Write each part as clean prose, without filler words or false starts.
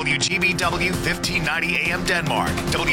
WGBW 1590 AM Denmark,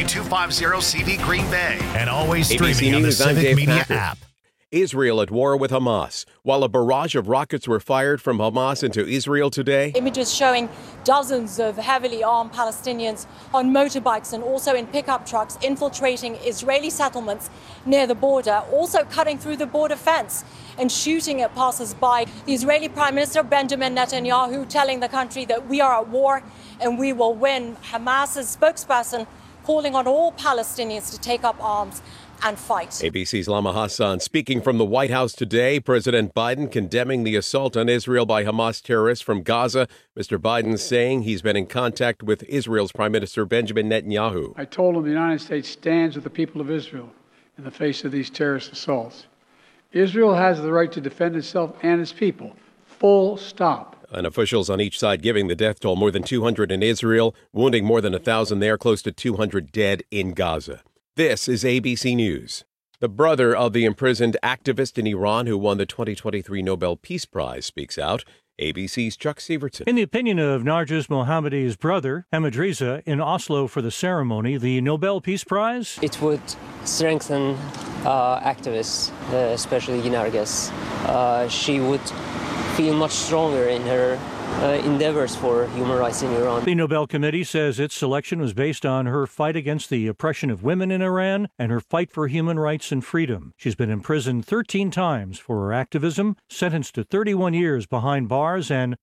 W250 CV Green Bay, and always ABC streaming on the News, I'm Civic Dave Media Packer. app. Israel at war with Hamas. While a barrage of rockets were fired from Hamas into Israel today, Images showing dozens of heavily armed Palestinians on motorbikes and also in pickup trucks infiltrating Israeli settlements near the border, also cutting through the border fence and shooting at passers-by. The Israeli Prime Minister Benjamin Netanyahu telling the country that we are at war and we will win. Hamas's spokesperson calling on all Palestinians to take up arms and fight. ABC's Lama Hassan speaking from the White House today. President Biden condemning the assault on Israel by Hamas terrorists from Gaza. Mr. Biden saying he's been in contact with Israel's Prime Minister Benjamin Netanyahu. I told him the United States stands with the people of Israel in the face of these terrorist assaults. Israel has the right to defend itself and its people. Full stop. And officials on each side giving the death toll, more than 200 in Israel, wounding more than 1,000 there, close to 200 dead in Gaza. This is ABC News. The brother of the imprisoned activist in Iran who won the 2023 Nobel Peace Prize speaks out. ABC's Chuck Sievertson. In the opinion of Narges Mohammadi's brother, Ahmed Reza, in Oslo for the ceremony, the Nobel Peace Prize? It would strengthen activists, especially Narges. She would feel much stronger in her endeavors for human rights in Iran. The Nobel Committee says its selection was based on her fight against the oppression of women in Iran and her fight for human rights and freedom. She's been imprisoned 13 times for her activism, sentenced to 31 years behind bars and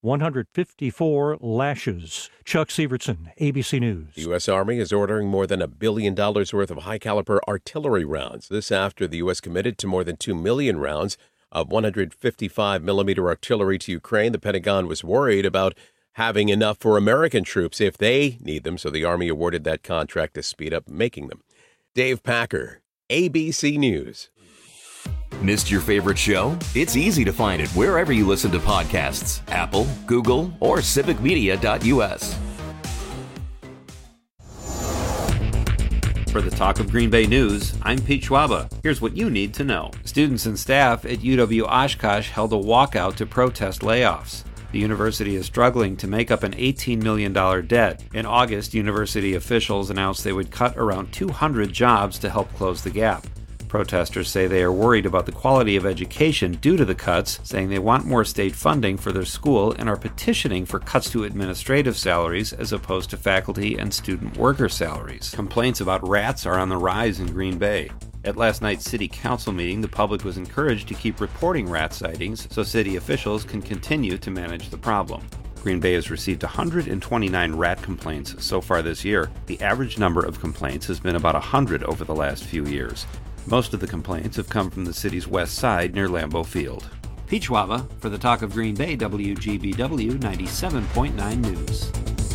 154 lashes. Chuck Sievertson, ABC News. The U.S. Army is ordering more than $1 billion worth of high-caliber artillery rounds. This after the U.S. committed to more than 2 million rounds of 155-millimeter artillery to Ukraine. The Pentagon was worried about having enough for American troops if they need them, so the Army awarded that contract to speed up making them. Dave Packer, ABC News. Missed your favorite show? It's easy to find it wherever you listen to podcasts. Apple, Google, or civicmedia.us. For the Talk of Green Bay News, I'm Pete Schwaba. Here's what you need to know. Students and staff at UW Oshkosh held a walkout to protest layoffs. The university is struggling to make up an $18 million debt. In August, university officials announced they would cut around 200 jobs to help close the gap. Protesters say they are worried about the quality of education due to the cuts, saying they want more state funding for their school and are petitioning for cuts to administrative salaries as opposed to faculty and student worker salaries. Complaints about rats are on the rise in Green Bay. At last night's city council meeting, the public was encouraged to keep reporting rat sightings so city officials can continue to manage the problem. Green Bay has received 129 rat complaints so far this year. The average number of complaints has been about 100 over the last few years. Most of the complaints have come from the city's west side near Lambeau Field. Pete Schwaba for the Talk of Green Bay, WGBW 97.9 News.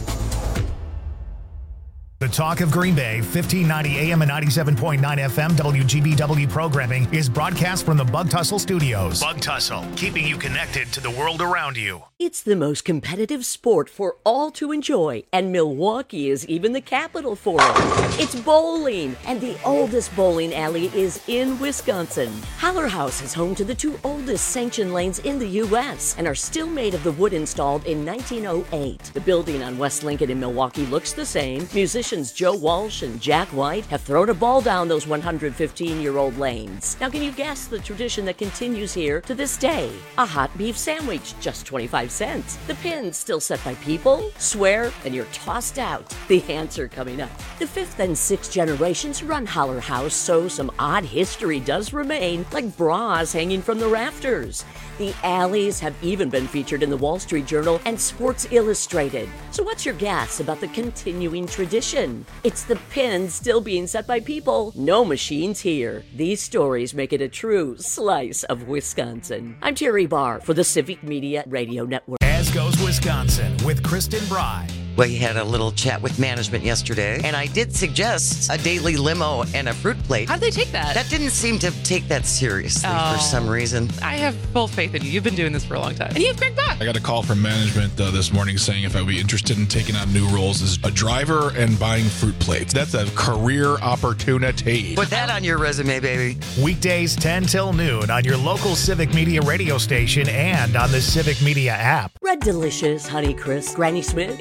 The Talk of Green Bay, 1590 AM and 97.9 FM WGBW programming is broadcast from the Bug Tussle Studios. Bug Tussle, keeping you connected to the world around you. It's the most competitive sport for all to enjoy, and Milwaukee is even the capital for it. It's bowling, and the oldest bowling alley is in Wisconsin. Haller House is home to the 2 oldest sanctioned lanes in the U.S. and are still made of the wood installed in 1908. The building on West Lincoln in Milwaukee looks the same. Musicians Joe Walsh and Jack White have thrown a ball down those 115-year-old lanes. Now, can you guess the tradition that continues here to this day? A hot beef sandwich, just 25 cents. The pins still set by people, swear, and you're tossed out. The answer coming up. The 5th and 6th generations run Haller House, so some odd history does remain, like bras hanging from the rafters. The alleys have even been featured in the Wall Street Journal and Sports Illustrated. So what's your guess about the continuing tradition? It's the pins still being set by people. No machines here. These stories make it a true slice of Wisconsin. I'm Terry Barr for the Civic Media Radio Network. As goes Wisconsin with Kristen Bry. We had a little chat with management yesterday, and I did suggest a daily limo and a fruit plate. How'd they take that? That didn't seem to take that seriously for some reason. I have full faith in you. You've been doing this for a long time. And you have Greg Bach. I got a call from management this morning saying if I would be interested in taking on new roles as a driver and buying fruit plates. That's a career opportunity. Put that on your resume, baby. Weekdays 10 till noon on your local Civic Media radio station and on the Civic Media app. Red Delicious, Honey Crisp, Granny Smith. If you have a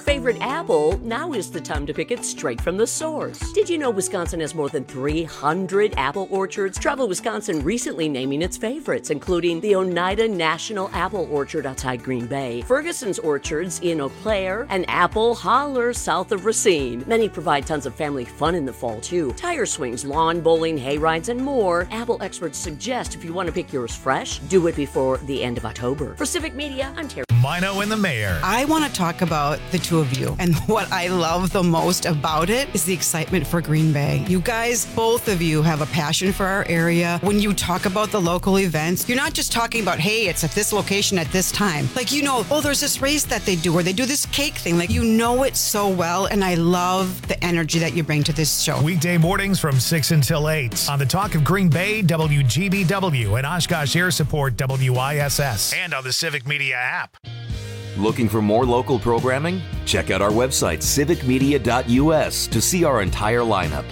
favorite apple, now is the time to pick it straight from the source. Did you know Wisconsin has more than 300 apple orchards? Travel Wisconsin recently naming its favorites, including the Oneida National Apple Orchard outside Green Bay, Ferguson's Orchards in Eau Claire, and Apple Holler south of Racine. Many provide tons of family fun in the fall, too. Tire swings, lawn bowling, hay rides, and more. Apple experts suggest if you want to pick yours fresh, do it before the end of October. For Civic Media, I'm Terry. Mino and the Mayor. I want to talk about the two of you. And what I love the most about it is the excitement for Green Bay. You guys, both of you have a passion for our area. When you talk about the local events, you're not just talking about, hey, it's at this location at this time. Like, you know, oh, there's this race that they do, or they do this cake thing. Like, you know it so well. And I love the energy that you bring to this show. Weekday mornings from 6 until 8 on the Talk of Green Bay, WGBW, and Oshkosh Air Support, WISS, and on the Civic Media app. Looking for more local programming? Check out our website, civicmedia.us, to see our entire lineup.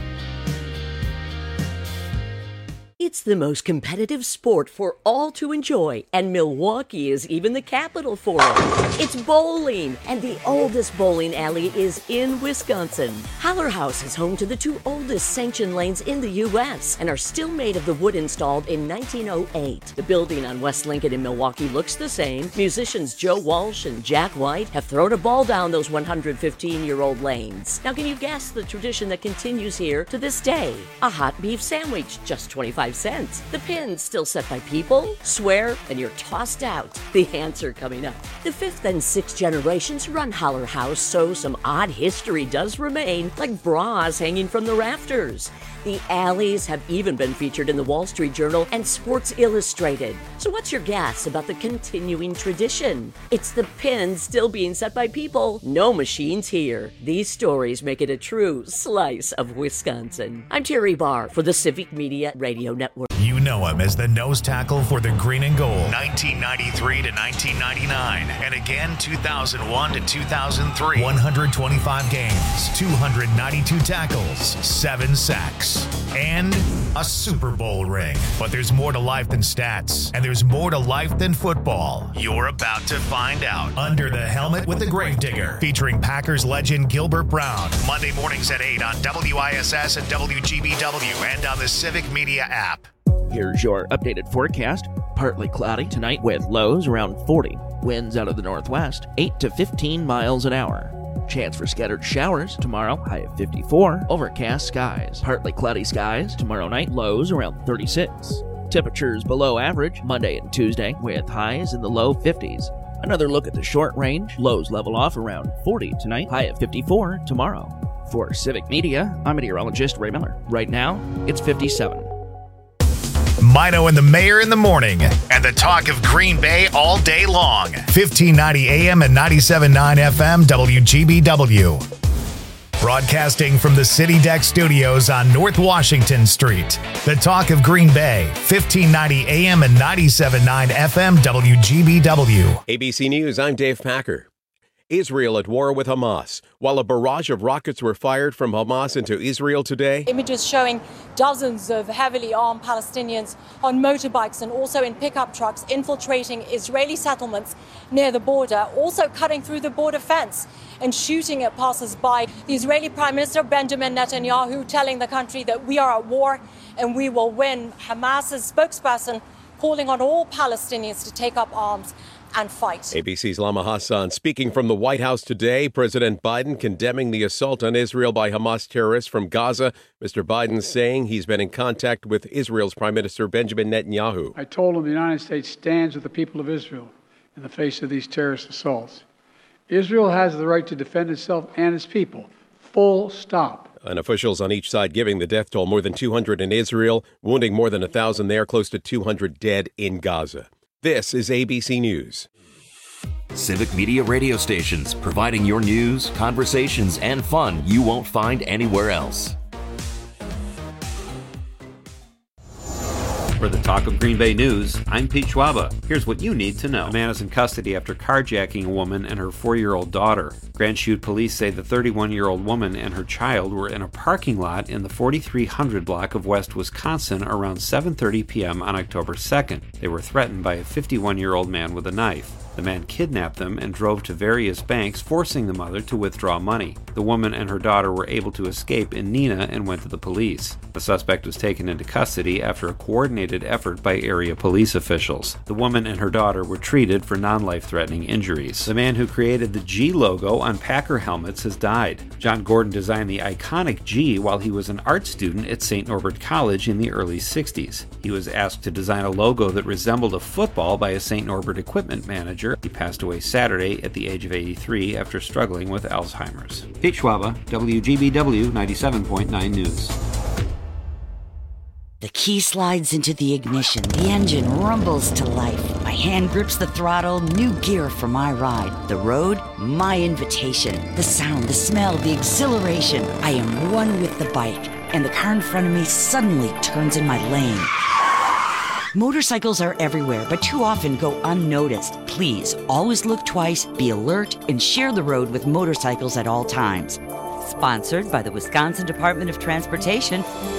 It's the most competitive sport for all to enjoy, and Milwaukee is even the capital for it. It's bowling, and the oldest bowling alley is in Wisconsin. Haller House is home to the two oldest sanctioned lanes in the U.S. and are still made of the wood installed in 1908. The building on West Lincoln in Milwaukee looks the same. Musicians Joe Walsh and Jack White have thrown a ball down those 115-year-old lanes. Now, can you guess the tradition that continues here to this day? A hot beef sandwich, just 25 cents. The pins still set by people, swear, and you're tossed out. The answer coming up. The fifth and sixth generations run Haller House, so some odd history does remain, like bras hanging from the rafters. The alleys have even been featured in the Wall Street Journal and Sports Illustrated. So what's your guess about the continuing tradition? It's the pins still being set by people. No machines here. These stories make it a true slice of Wisconsin. I'm Terry Barr for the Civic Media Radio Network. You know him as the nose tackle for the Green and Gold, 1993 to 1999, and again 2001 to 2003. 125 games, 292 tackles, 7 sacks, and a Super Bowl ring. But there's more to life than stats, and there's more to life than football. You're about to find out. Under the Helmet with the Gravedigger, featuring Packers legend Gilbert Brown. Monday mornings at 8 on WISS and WGBW, and on the Civic Media app. Here's your updated forecast. Partly cloudy tonight with lows around 40. Winds out of the northwest, 8 to 15 miles an hour. Chance for scattered showers tomorrow, high of 54. Overcast skies. Partly cloudy skies tomorrow night, lows around 36. Temperatures below average Monday and Tuesday with highs in the low 50s. Another look at the short range. Lows level off around 40 tonight, high of 54 tomorrow. For Civic Media, I'm meteorologist Ray Miller. Right now, it's 57. Mino and the Mayor in the morning, and the Talk of Green Bay all day long. 1590 AM and 97.9 FM WGBW. Broadcasting from the City Deck Studios on North Washington Street. The Talk of Green Bay, 1590 AM and 97.9 FM WGBW. ABC News, I'm Dave Packer. Israel at war with Hamas. While a barrage of rockets were fired from Hamas into Israel today. Images showing dozens of heavily armed Palestinians on motorbikes and also in pickup trucks infiltrating Israeli settlements near the border, also cutting through the border fence and shooting at passers-by. The Israeli Prime Minister Benjamin Netanyahu telling the country that we are at war and we will win. Hamas's spokesperson calling on all Palestinians to take up arms and fight. ABC's Lama Hassan speaking from the White House today. President Biden condemning the assault on Israel by Hamas terrorists from Gaza. Mr. Biden saying he's been in contact with Israel's Prime Minister Benjamin Netanyahu. I told him the United States stands with the people of Israel in the face of these terrorist assaults. Israel has the right to defend itself and its people. Full stop. And officials on each side giving the death toll, more than 200 in Israel, wounding more than 1,000 there, close to 200 dead in Gaza. This is ABC News. Civic Media radio stations, providing your news, conversations, and fun you won't find anywhere else. For the Talk of Green Bay News, I'm Pete Schwaba. Here's what you need to know. A man is in custody after carjacking a woman and her 4-year-old daughter. Grand Chute police say the 31-year-old woman and her child were in a parking lot in the 4300 block of West Wisconsin around 7:30 p.m. on October 2nd. They were threatened by a 51-year-old man with a knife. The man kidnapped them and drove to various banks, forcing the mother to withdraw money. The woman and her daughter were able to escape in Neenah and went to the police. The suspect was taken into custody after a coordinated effort by area police officials. The woman and her daughter were treated for non-life-threatening injuries. The man who created the G logo on Packer helmets has died. John Gordon designed the iconic G while he was an art student at St. Norbert College in the early 60s. He was asked to design a logo that resembled a football by a St. Norbert equipment manager. He passed away Saturday at the age of 83 after struggling with Alzheimer's. Pete Schwaba, WGBW 97.9 News. The key slides into the ignition. The engine rumbles to life. My hand grips the throttle. New gear for my ride. The road, my invitation. The sound, the smell, the exhilaration. I am one with the bike, and the car in front of me suddenly turns in my lane. Motorcycles are everywhere, but too often go unnoticed. Please, always look twice, be alert, and share the road with motorcycles at all times. Sponsored by the Wisconsin Department of Transportation.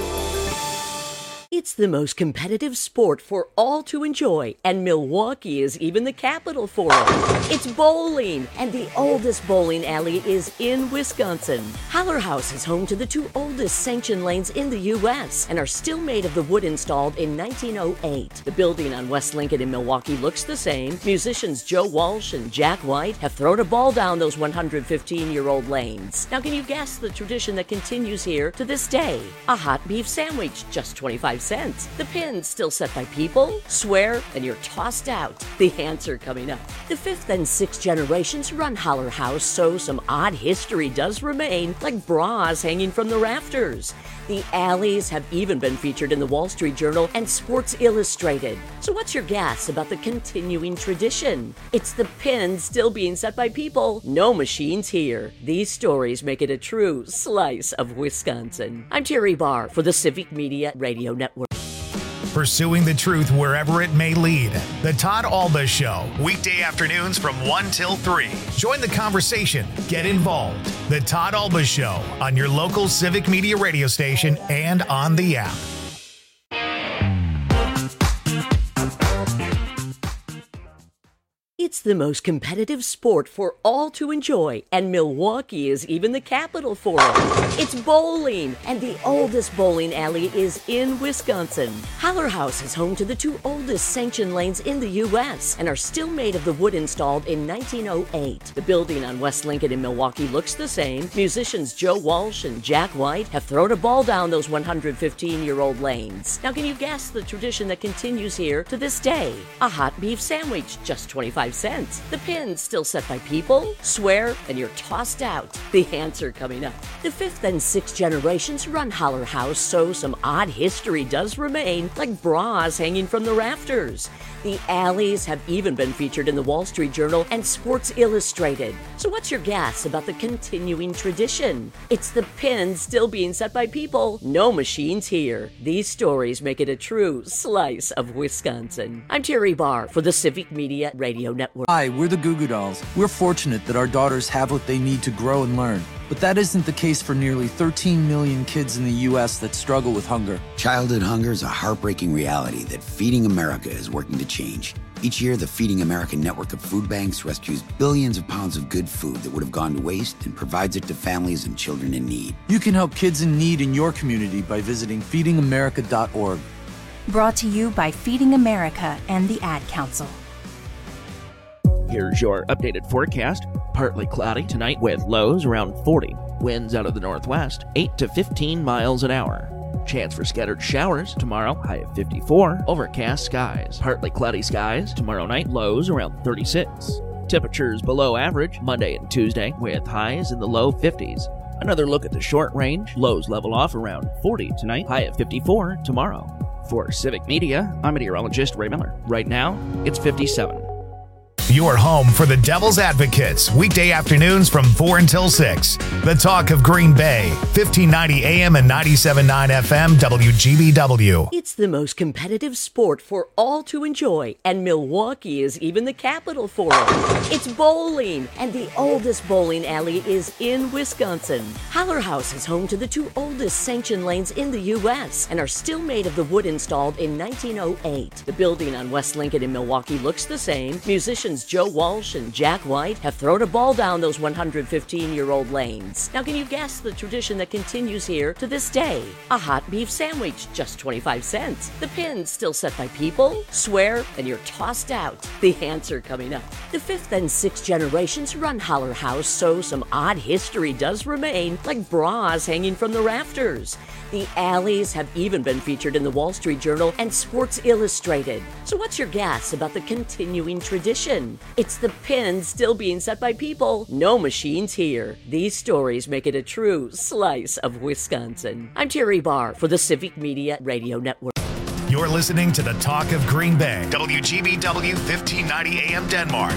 It's the most competitive sport for all to enjoy, and Milwaukee is even the capital for it. It's bowling, and the oldest bowling alley is in Wisconsin. Haller House is home to the two oldest sanctioned lanes in the U.S. and are still made of the wood installed in 1908. The building on West Lincoln in Milwaukee looks the same. Musicians Joe Walsh and Jack White have thrown a ball down those 115-year-old lanes. Now, can you guess the tradition that continues here to this day? A hot beef sandwich, just 25 cents. The pin's still set by people, swear, and you're tossed out. The answer coming up. The fifth and sixth generations run Haller House, so some odd history does remain, like bras hanging from the rafters. The alleys have even been featured in the Wall Street Journal and Sports Illustrated. So what's your guess about the continuing tradition? It's the pins still being set by people, no machines here. These stories make it a true slice of Wisconsin. I'm Terry Barr for the Civic Media Radio Network. Pursuing the truth wherever it may lead. The Todd Alba Show, weekday afternoons from 1 till 3. Join the conversation. Get involved. The Todd Alba Show on your local Civic Media radio station and on the app. It's the most competitive sport for all to enjoy, and Milwaukee is even the capital for it. It's bowling, and the oldest bowling alley is in Wisconsin. Haller House is home to the two oldest sanctioned lanes in the U.S. and are still made of the wood installed in 1908. The building on West Lincoln in Milwaukee looks the same. Musicians Joe Walsh and Jack White have thrown a ball down those 115-year-old lanes. Now, can you guess the tradition that continues here to this day? A hot beef sandwich, just 25 cents. The pin's still set by people, swear, and you're tossed out. The answer coming up. The fifth and sixth generations run Haller House, so some odd history does remain, like bras hanging from the rafters. The alleys have even been featured in the Wall Street Journal and Sports Illustrated. So what's your guess about the continuing tradition? It's the pins still being set by people, no machines here. These stories make it a true slice of Wisconsin. I'm Terry Barr for the Civic Media Radio Network. Hi, we're the Goo Goo Dolls. We're fortunate that our daughters have what they need to grow and learn. But that isn't the case for nearly 13 million kids in the U.S. that struggle with hunger. Childhood hunger is a heartbreaking reality that Feeding America is working to change. Each year, the Feeding America network of food banks rescues billions of pounds of good food that would have gone to waste and provides it to families and children in need. You can help kids in need in your community by visiting feedingamerica.org. Brought to you by Feeding America and the Ad Council. Here's your updated forecast. Partly cloudy tonight with lows around 40. Winds out of the northwest, 8 to 15 miles an hour. Chance for scattered showers tomorrow, high of 54. Overcast skies. Partly cloudy skies tomorrow night, lows around 36. Temperatures below average Monday and Tuesday with highs in the low 50s. Another look at the short range. Lows level off around 40 tonight, high of 54 tomorrow. For Civic Media, I'm meteorologist Ray Miller. Right now, it's 57. Your home for the Devil's Advocates, weekday afternoons from 4 until 6. The talk of Green Bay, 1590 AM and 97.9 FM, WGBW. It's the most competitive sport for all to enjoy, and Milwaukee is even the capital for it. It's bowling, and the oldest bowling alley is in Wisconsin. Haller House is home to the two oldest sanctioned lanes in the U.S. and are still made of the wood installed in 1908. The building on West Lincoln in Milwaukee looks the same. Musicians Musicians Joe Walsh and Jack White have thrown a ball down those 115-year-old lanes. Now, can you guess the tradition that continues here to this day? A hot beef sandwich, just 25 cents. The pin still set by people, swear, and you're tossed out. The answer coming up. The fifth and sixth generations run Holler House, so some odd history does remain, like bras hanging from the rafters. The alleys have even been featured in the Wall Street Journal and Sports Illustrated. So what's your guess about the continuing tradition? It's the pin still being set by people. No machines here. These stories make it a true slice of Wisconsin. I'm Terry Barr for the Civic Media Radio Network. You're listening to the Talk of Green Bay. WGBW 1590 AM Denmark.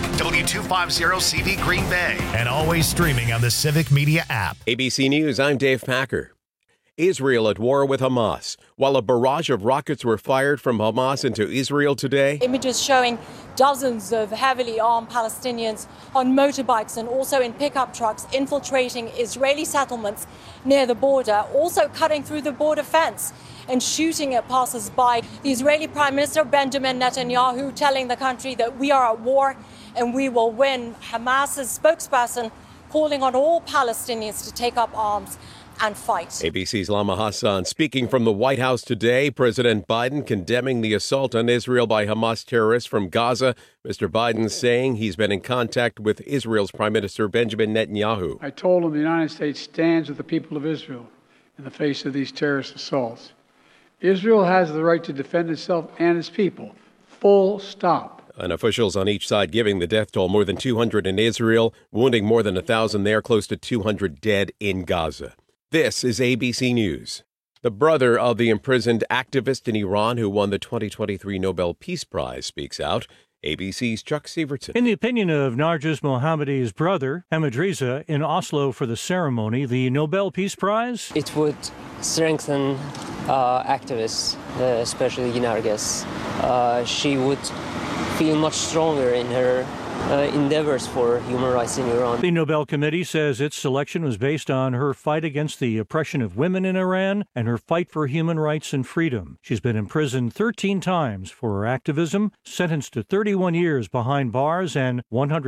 W250CV Green Bay. And always streaming on the Civic Media app. ABC News, I'm Dave Packer. Israel at war with Hamas. While a barrage of rockets were fired from Hamas into Israel today. Images showing dozens of heavily armed Palestinians on motorbikes and also in pickup trucks infiltrating Israeli settlements near the border, also cutting through the border fence and shooting at passers-by. The Israeli Prime Minister Benjamin Netanyahu telling the country that we are at war and we will win. Hamas's spokesperson calling on all Palestinians to take up arms and fight. ABC's Lama Hassan speaking from the White House today. President Biden condemning the assault on Israel by Hamas terrorists from Gaza. Mr. Biden saying he's been in contact with Israel's Prime Minister Benjamin Netanyahu. I told him the United States stands with the people of Israel in the face of these terrorist assaults. Israel has the right to defend itself and its people. Full stop. And officials on each side giving the death toll, more than 200 in Israel, wounding more than 1,000 there, close to 200 dead in Gaza. This is ABC News. The brother of the imprisoned activist in Iran who won the 2023 Nobel Peace Prize speaks out. ABC's Chuck Sievertson. In the opinion of Narges Mohammadi's brother, Hamid Reza, in Oslo for the ceremony, the Nobel Peace Prize? It would strengthen activists, especially Narges. She would feel much stronger in her endeavors for human rights in Iran. The Nobel Committee says its selection was based on her fight against the oppression of women in Iran and her fight for human rights and freedom. She's been imprisoned 13 times for her activism, sentenced to 31 years behind bars and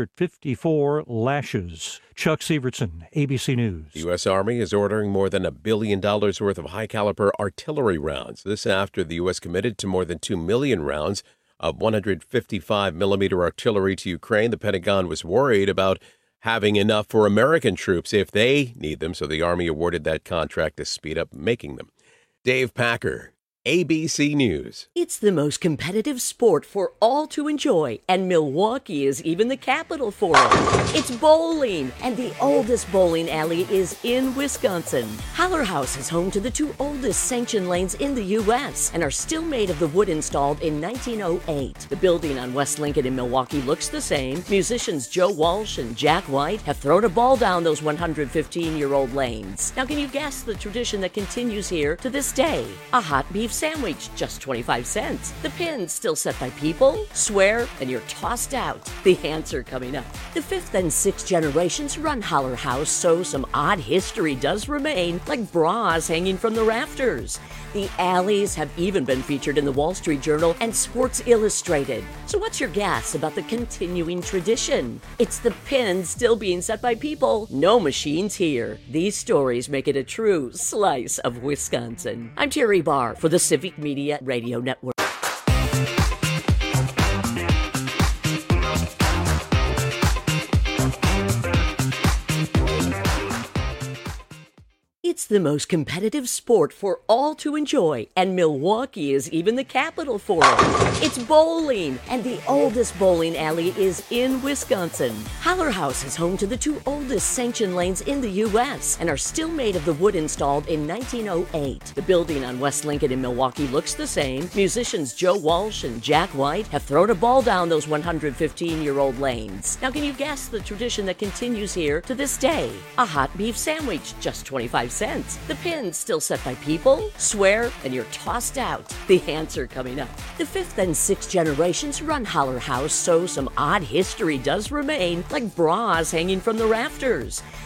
154 lashes. Chuck Sievertson, ABC News. The U.S. Army is ordering more than $1 billion worth of high-caliber artillery rounds. This after the U.S. committed to more than 2 million rounds of 155-millimeter artillery to Ukraine. The Pentagon was worried about having enough for American troops if they need them, so the Army awarded that contract to speed up making them. Dave Packer, ABC News. It's the most competitive sport for all to enjoy, and Milwaukee is even the capital for it. It's bowling, and the oldest bowling alley is in Wisconsin. Holler House is home to the two oldest sanctioned lanes in the U.S. and are still made of the wood installed in 1908. The building on West Lincoln in Milwaukee looks the same. Musicians Joe Walsh and Jack White have thrown a ball down those 115-year-old lanes. Now, can you guess the tradition that continues here to this day? A hot beef sandwich, just 25 cents. The pin still set by people, swear, and you're tossed out. The answer coming up. The fifth and sixth generations run Holler House, so some odd history does remain, like bras hanging from the rafters. The alleys have even been featured in the Wall Street Journal and Sports Illustrated. So what's your guess about the continuing tradition? It's the pin still being set by people. No machines here. These stories make it a true slice of Wisconsin. I'm Terry Barr for the Civic Media Radio Network. It's the most competitive sport for all to enjoy, and Milwaukee is even the capital for it. It's bowling, and the oldest bowling alley is in Wisconsin. Holler House is home to the two oldest sanctioned lanes in the U.S. and are still made of the wood installed in 1908. The building on West Lincoln in Milwaukee looks the same. Musicians Joe Walsh and Jack White have thrown a ball down those 115-year-old lanes. Now, can you guess the tradition that continues here to this day? A hot beef sandwich, just 25 cents. The pin still set by people, swear, and you're tossed out. The answer coming up. The fifth and sixth generations run Holler House, so some odd history does remain, like bras hanging from the rafters.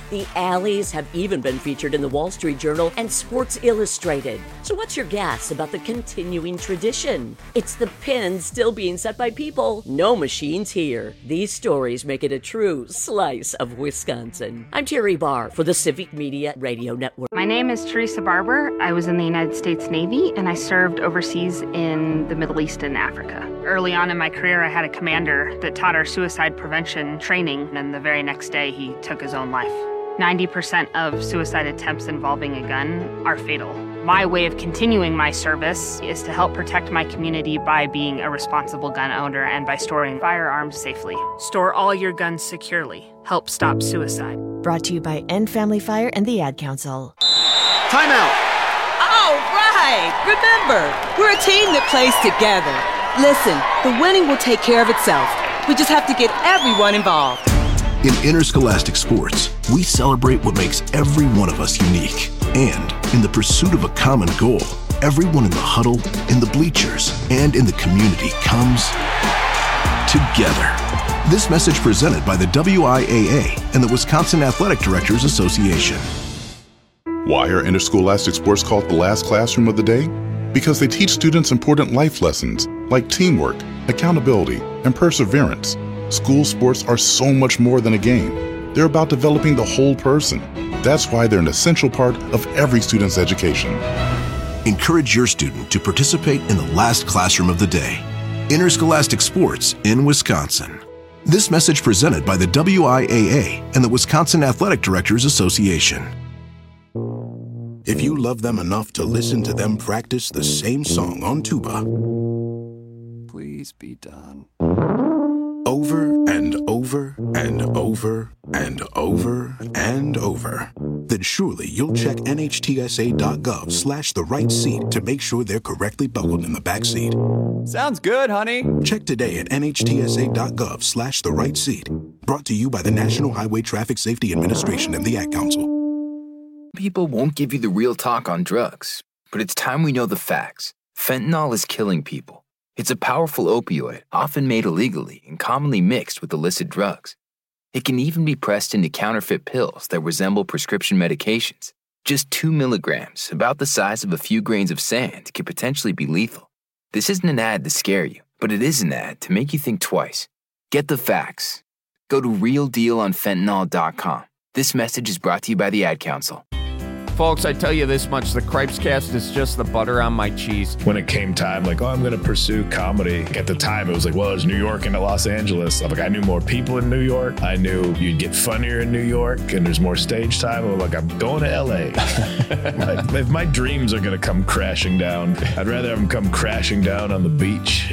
The Alleys have even been featured in the Wall Street Journal and Sports Illustrated. So what's your guess about the continuing tradition? It's the pins still being set by people. No machines here. These stories make it a true slice of Wisconsin. I'm Terry Barr for the Civic Media Radio Network. My name is Teresa Barber. I was in the United States Navy, and I served overseas in the Middle East and Africa. Early on in my career, I had a commander that taught our suicide prevention training, and the very next day, he took his own life. 90% of suicide attempts involving a gun are fatal. My way of continuing my service is to help protect my community by being a responsible gun owner and by storing firearms safely. Store all your guns securely. Help stop suicide. Brought to you by End Family Fire and the Ad Council. Timeout! All right! Remember, we're a team that plays together. Listen, the winning will take care of itself. We just have to get everyone involved. In interscholastic sports, we celebrate what makes every one of us unique. And in the pursuit of a common goal, everyone in the huddle, in the bleachers, and in the community comes together. This message presented by the WIAA and the Wisconsin Athletic Directors Association. Why are interscholastic sports called the last classroom of the day? Because they teach students important life lessons like teamwork, accountability, and perseverance. School sports are so much more than a game. They're about developing the whole person. That's why they're an essential part of every student's education. Encourage your student to participate in the last classroom of the day. Interscholastic sports in Wisconsin. This message presented by the WIAA and the Wisconsin Athletic Directors Association. If you love them enough to listen to them practice the same song on tuba, please be done. Over and over and over and over and over, then surely you'll check NHTSA.gov/the right seat to make sure they're correctly buckled in the back seat. Sounds good, honey. Check today at NHTSA.gov/the right seat. Brought to you by the National Highway Traffic Safety Administration and the Ad Council. People won't give you the real talk on drugs, but it's time we know the facts. Fentanyl is killing people. It's a powerful opioid, often made illegally and commonly mixed with illicit drugs. It can even be pressed into counterfeit pills that resemble prescription medications. Just 2 milligrams, about the size of a few grains of sand, can potentially be lethal. This isn't an ad to scare you, but it is an ad to make you think twice. Get the facts. Go to realdealonfentanyl.com. This message is brought to you by the Ad Council. Folks, I tell you this much, the Cripescast is just the butter on my cheese. When it came time, I'm going to pursue comedy. At the time, it was there's New York and Los Angeles. I knew more people in New York. I knew you'd get funnier in New York, and there's more stage time. I'm going to L.A. If my dreams are going to come crashing down, I'd rather have them come crashing down on the beach.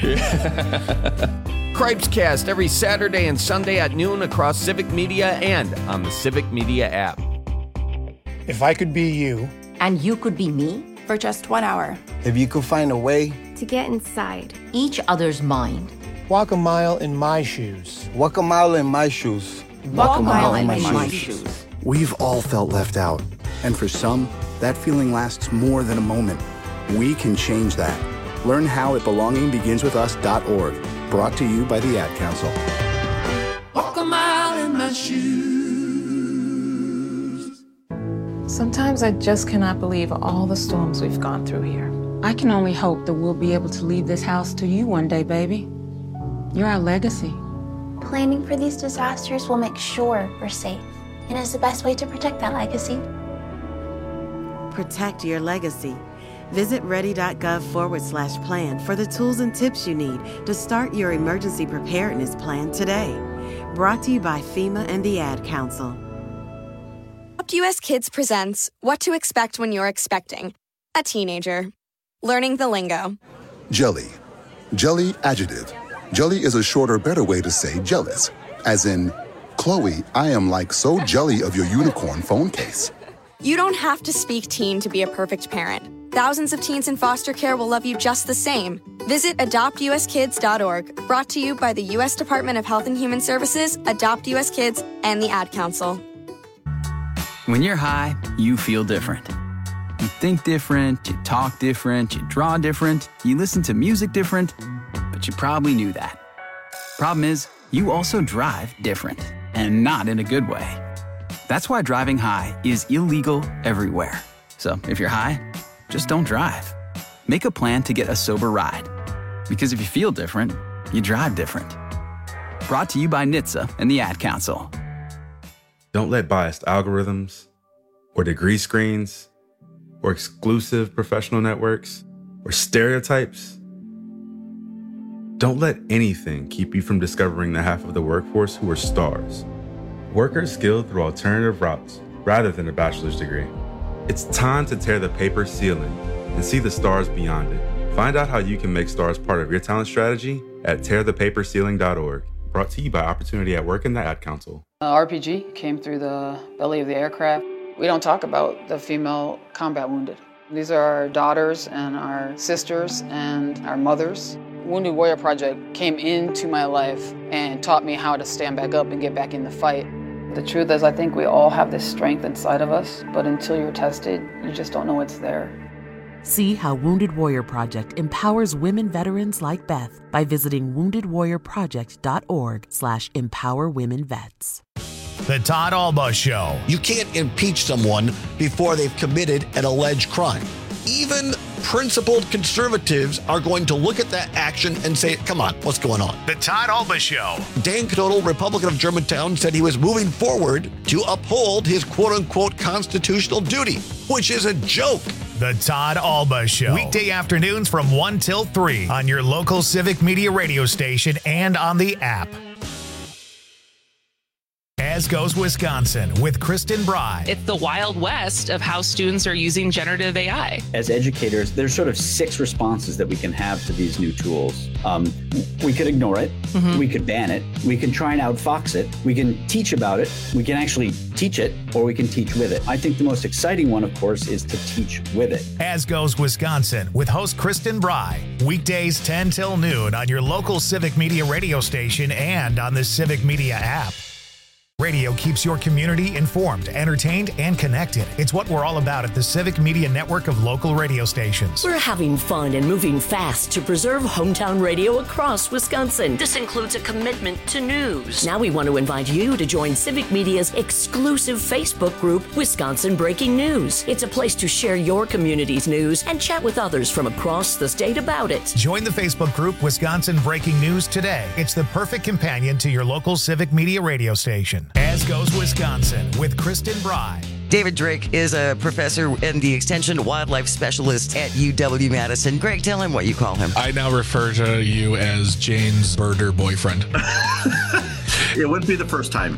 Cripescast every Saturday and Sunday at noon across Civic Media and on the Civic Media app. If I could be you. And you could be me? For just 1 hour. If you could find a way. To get inside each other's mind. Walk a mile in my shoes. Walk a mile in my shoes. Walk a mile in my shoes. We've all felt left out. And for some, that feeling lasts more than a moment. We can change that. Learn how at belongingbeginswithus.org. Brought to you by the Ad Council. Walk a mile in my shoes. Sometimes I just cannot believe all the storms we've gone through here. I can only hope that we'll be able to leave this house to you one day, baby. You're our legacy. Planning for these disasters will make sure we're safe, and is the best way to protect that legacy. Protect your legacy. Visit ready.gov/plan for the tools and tips you need to start your emergency preparedness plan today. Brought to you by FEMA and the Ad Council. Adopt US Kids presents What to Expect When You're Expecting a Teenager. Learning the lingo. Jelly. Jelly adjective. Jelly is a shorter, better way to say jealous. As in, Chloe, I am so jelly of your unicorn phone case. You don't have to speak teen to be a perfect parent. Thousands of teens in foster care will love you just the same. Visit adoptuskids.org. Brought to you by the U.S. Department of Health and Human Services, Adopt US Kids, and the Ad Council. When you're high, you feel different. You think different, you talk different, you draw different, you listen to music different, but you probably knew that. Problem is, you also drive different, and not in a good way. That's why driving high is illegal everywhere. So if you're high, just don't drive. Make a plan to get a sober ride. Because if you feel different, you drive different. Brought to you by NHTSA and the Ad Council. Don't let biased algorithms or degree screens or exclusive professional networks or stereotypes. Don't let anything keep you from discovering the half of the workforce who are stars. Workers skilled through alternative routes rather than a bachelor's degree. It's time to tear the paper ceiling and see the stars beyond it. Find out how you can make stars part of your talent strategy at tearthepaperceiling.org. Brought to you by Opportunity at Work and the Ad Council. RPG came through the belly of the aircraft. We don't talk about the female combat wounded. These are our daughters and our sisters and our mothers. Wounded Warrior Project came into my life and taught me how to stand back up and get back in the fight. The truth is, I think we all have this strength inside of us, but until you're tested, you just don't know it's there. See how Wounded Warrior Project empowers women veterans like Beth by visiting woundedwarriorproject.org/empowerwomenvets. The Todd Alba Show. You can't impeach someone before they've committed an alleged crime. Even principled conservatives are going to look at that action and say, come on, what's going on? The Todd Alba Show. Dan Knodel, Republican of Germantown, said he was moving forward to uphold his quote-unquote constitutional duty, which is a joke. The Todd Alba Show. Weekday afternoons from 1 till 3 on your local Civic Media radio station and on the app. As Goes Wisconsin with Kristen Bry. It's the Wild West of how students are using generative AI. As educators, there's sort of 6 responses that we can have to these new tools. We could ignore it. Mm-hmm. We could ban it. We can try and outfox it. We can teach about it. We can actually teach it, or we can teach with it. I think the most exciting one, of course, is to teach with it. As Goes Wisconsin with host Kristen Bry. Weekdays 10 till noon on your local Civic Media radio station and on the Civic Media app. Radio keeps your community informed, entertained, and connected. It's what we're all about at the Civic Media network of local radio stations. We're having fun and moving fast to preserve hometown radio across Wisconsin. This includes a commitment to news. Now we want to invite you to join Civic Media's exclusive Facebook group, Wisconsin Breaking News. It's a place to share your community's news and chat with others from across the state about it. Join the Facebook group, Wisconsin Breaking News today. It's the perfect companion to your local Civic Media radio station. As Goes Wisconsin with Kristen Bry. David Drake is a professor and the Extension Wildlife Specialist at UW-Madison. Greg, tell him what you call him. I now refer to you as Jane's birder boyfriend. It wouldn't be the first time.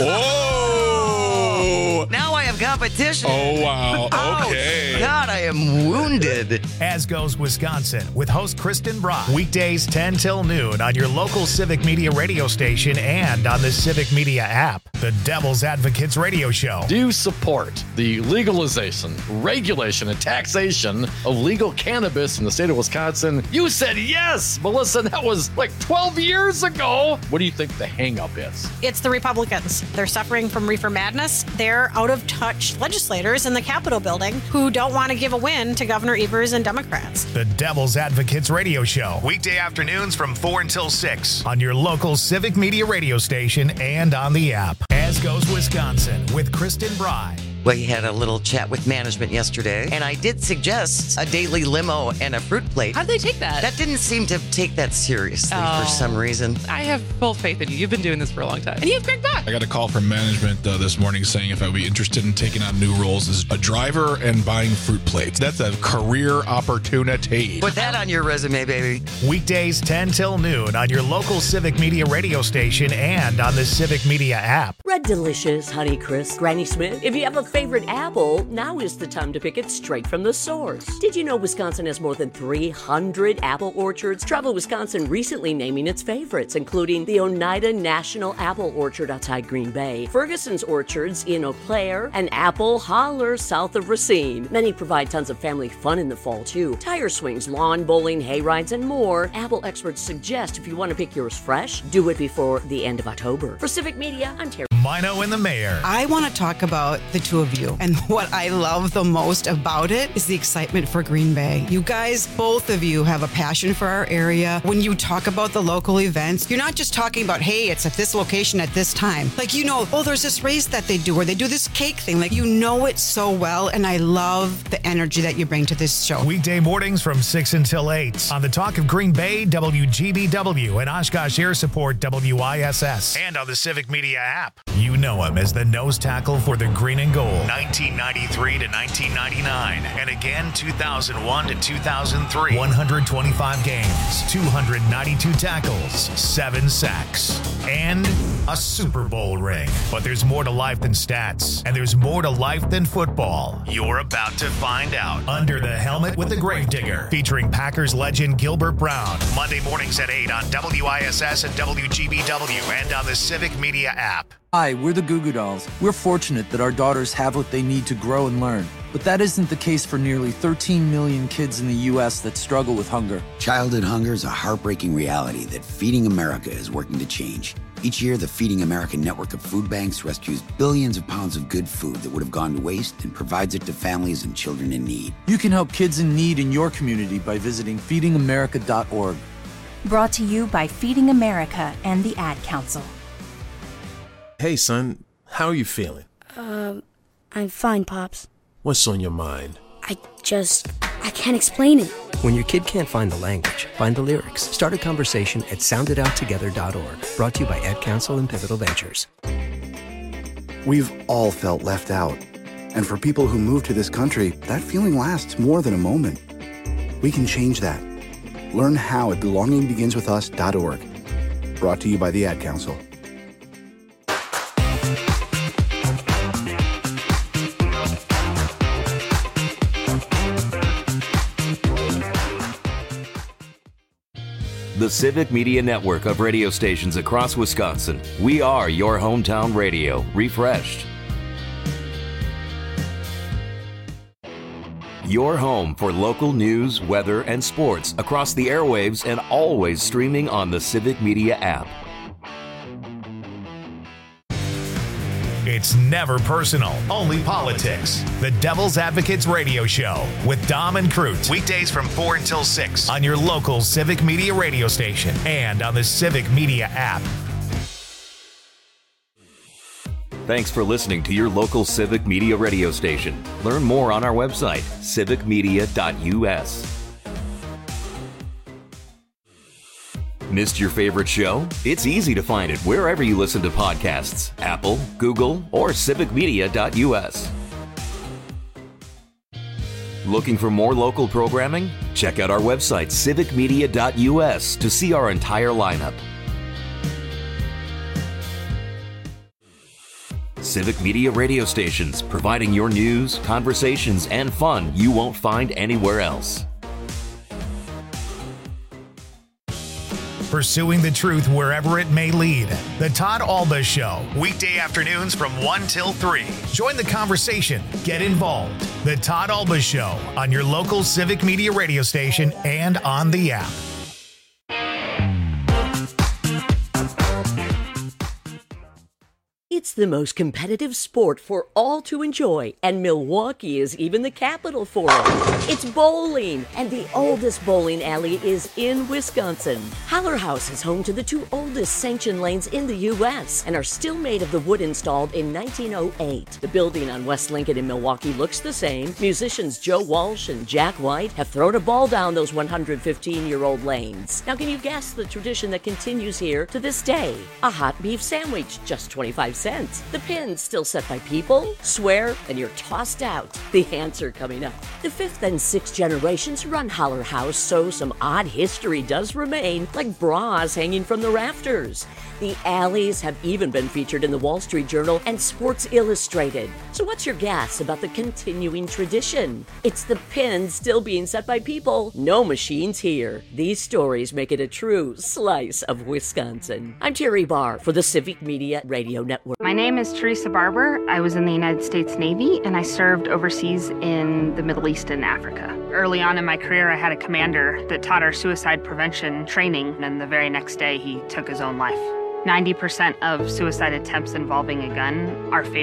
Whoa! Now I have competition. Oh, wow. Okay. Oh, God, I am wounded. As Goes Wisconsin with host Kristen Bry. Weekdays 10 till noon on your local Civic Media radio station and on the Civic Media app. The Devil's Advocates radio show. Do you support the legalization, regulation, and taxation of legal cannabis in the state of Wisconsin? You said yes, Melissa. That was like 12 years ago. What do you think the hang-up is? It's the Republicans. They're suffering from reefer madness. They're out-of-touch legislators in the Capitol building who don't want to give a win to Governor Evers and Democrats. The Devil's Advocates radio show. Weekday afternoons from 4 until 6 on your local Civic Media radio station and on the app. As Goes Wisconsin with Kristen Bry. We had a little chat with management yesterday, and I did suggest a daily limo and a fruit plate. How'd they take that? That didn't seem to take that seriously for some reason. I have full faith in you. You've been doing this for a long time. And you have Greg back. I got a call from management this morning saying if I would be interested in taking on new roles as a driver and buying fruit plates. That's a career opportunity. Put that on your resume, baby. Weekdays 10 till noon on your local Civic Media radio station and on the Civic Media app. Red Delicious, Honeycrisp, Granny Smith. If you have a favorite apple, now is the time to pick it straight from the source. Did you know Wisconsin has more than 300 apple orchards? Travel Wisconsin recently naming its favorites, including the Oneida National Apple Orchard outside Green Bay, Ferguson's Orchards in Eau Claire, and Apple Holler south of Racine. Many provide tons of family fun in the fall, too. Tire swings, lawn bowling, hay rides, and more. Apple experts suggest if you want to pick yours fresh, do it before the end of October. For Civic Media, I'm Terry Mino and the Mayor. I want to talk about the two of you. And what I love the most about it is the excitement for Green Bay. You guys, both of you, have a passion for our area. When you talk about the local events, you're not just talking about, hey, it's at this location at this time. Like, you know, oh, there's this race that they do, or they do this cake thing. Like, you know it so well, and I love the energy that you bring to this show. Weekday mornings from 6 until 8 on the Talk of Green Bay, WGBW, and Oshkosh Air Support, WISS, and on the Civic Media app. You know him as the nose tackle for the Green and Gold, 1993 to 1999, and again 2001 to 2003. 125 games, 292 tackles, 7 sacks, and a Super Bowl ring. But there's more to life than stats, and there's more to life than football. You're about to find out. Under the Helmet with the Gravedigger, featuring Packers legend Gilbert Brown. Monday mornings at 8 on WISS and WGBW, and on the Civic Media app. Hi, we're the Goo Goo Dolls. We're fortunate that our daughters have what they need to grow and learn. But that isn't the case for nearly 13 million kids in the U.S. that struggle with hunger. Childhood hunger is a heartbreaking reality that Feeding America is working to change. Each year, the Feeding America network of food banks rescues billions of pounds of good food that would have gone to waste and provides it to families and children in need. You can help kids in need in your community by visiting feedingamerica.org. Brought to you by Feeding America and the Ad Council. Hey, son, how are you feeling? I'm fine, Pops. What's on your mind? I can't explain it. When your kid can't find the language, find the lyrics. Start a conversation at sounditouttogether.org. Brought to you by Ad Council and Pivotal Ventures. We've all felt left out. And for people who move to this country, that feeling lasts more than a moment. We can change that. Learn how at belongingbeginswithus.org. Brought to you by the Ad Council. The Civic Media Network of radio stations across Wisconsin. We are your hometown radio, refreshed. Your home for local news, weather, and sports across the airwaves, and always streaming on the Civic Media app. It's never personal, only politics. The Devil's Advocates Radio Show with Dom and Crute. Weekdays from 4 until 6 on your local Civic Media radio station and on the Civic Media app. Thanks for listening to your local Civic Media radio station. Learn more on our website, civicmedia.us. Missed your favorite show? It's easy to find it wherever you listen to podcasts. Apple, Google, or civicmedia.us. Looking for more local programming? Check out our website, civicmedia.us, to see our entire lineup. Civic Media radio stations, providing your news, conversations, and fun you won't find anywhere else. Pursuing the truth wherever it may lead. The Todd Alba Show, weekday afternoons from 1 till 3. Join the conversation. Get involved. The Todd Alba Show on your local Civic Media radio station and on the app. It's the most competitive sport for all to enjoy, and Milwaukee is even the capital for it. It's bowling, and the oldest bowling alley is in Wisconsin. Haller House is home to the 2 oldest sanctioned lanes in the U.S. and are still made of the wood installed in 1908. The building on West Lincoln in Milwaukee looks the same. Musicians Joe Walsh and Jack White have thrown a ball down those 115-year-old lanes. Now, can you guess the tradition that continues here to this day? A hot beef sandwich, just 25 cents. The pin's still set by people. Swear, and you're tossed out. The answer coming up. The 5th and 6th generations run Haller House, so some odd history does remain, like bras hanging from the rafters. The alleys have even been featured in the Wall Street Journal and Sports Illustrated. So what's your guess about the continuing tradition? It's the pins still being set by people. No machines here. These stories make it a true slice of Wisconsin. I'm Terry Barr for the Civic Media Radio Network. My name is Teresa Barber. I was in the United States Navy, and I served overseas in the Middle East and Africa. Early on in my career, I had a commander that taught our suicide prevention training, and the very next day, he took his own life. 90% of suicide attempts involving a gun are fatal.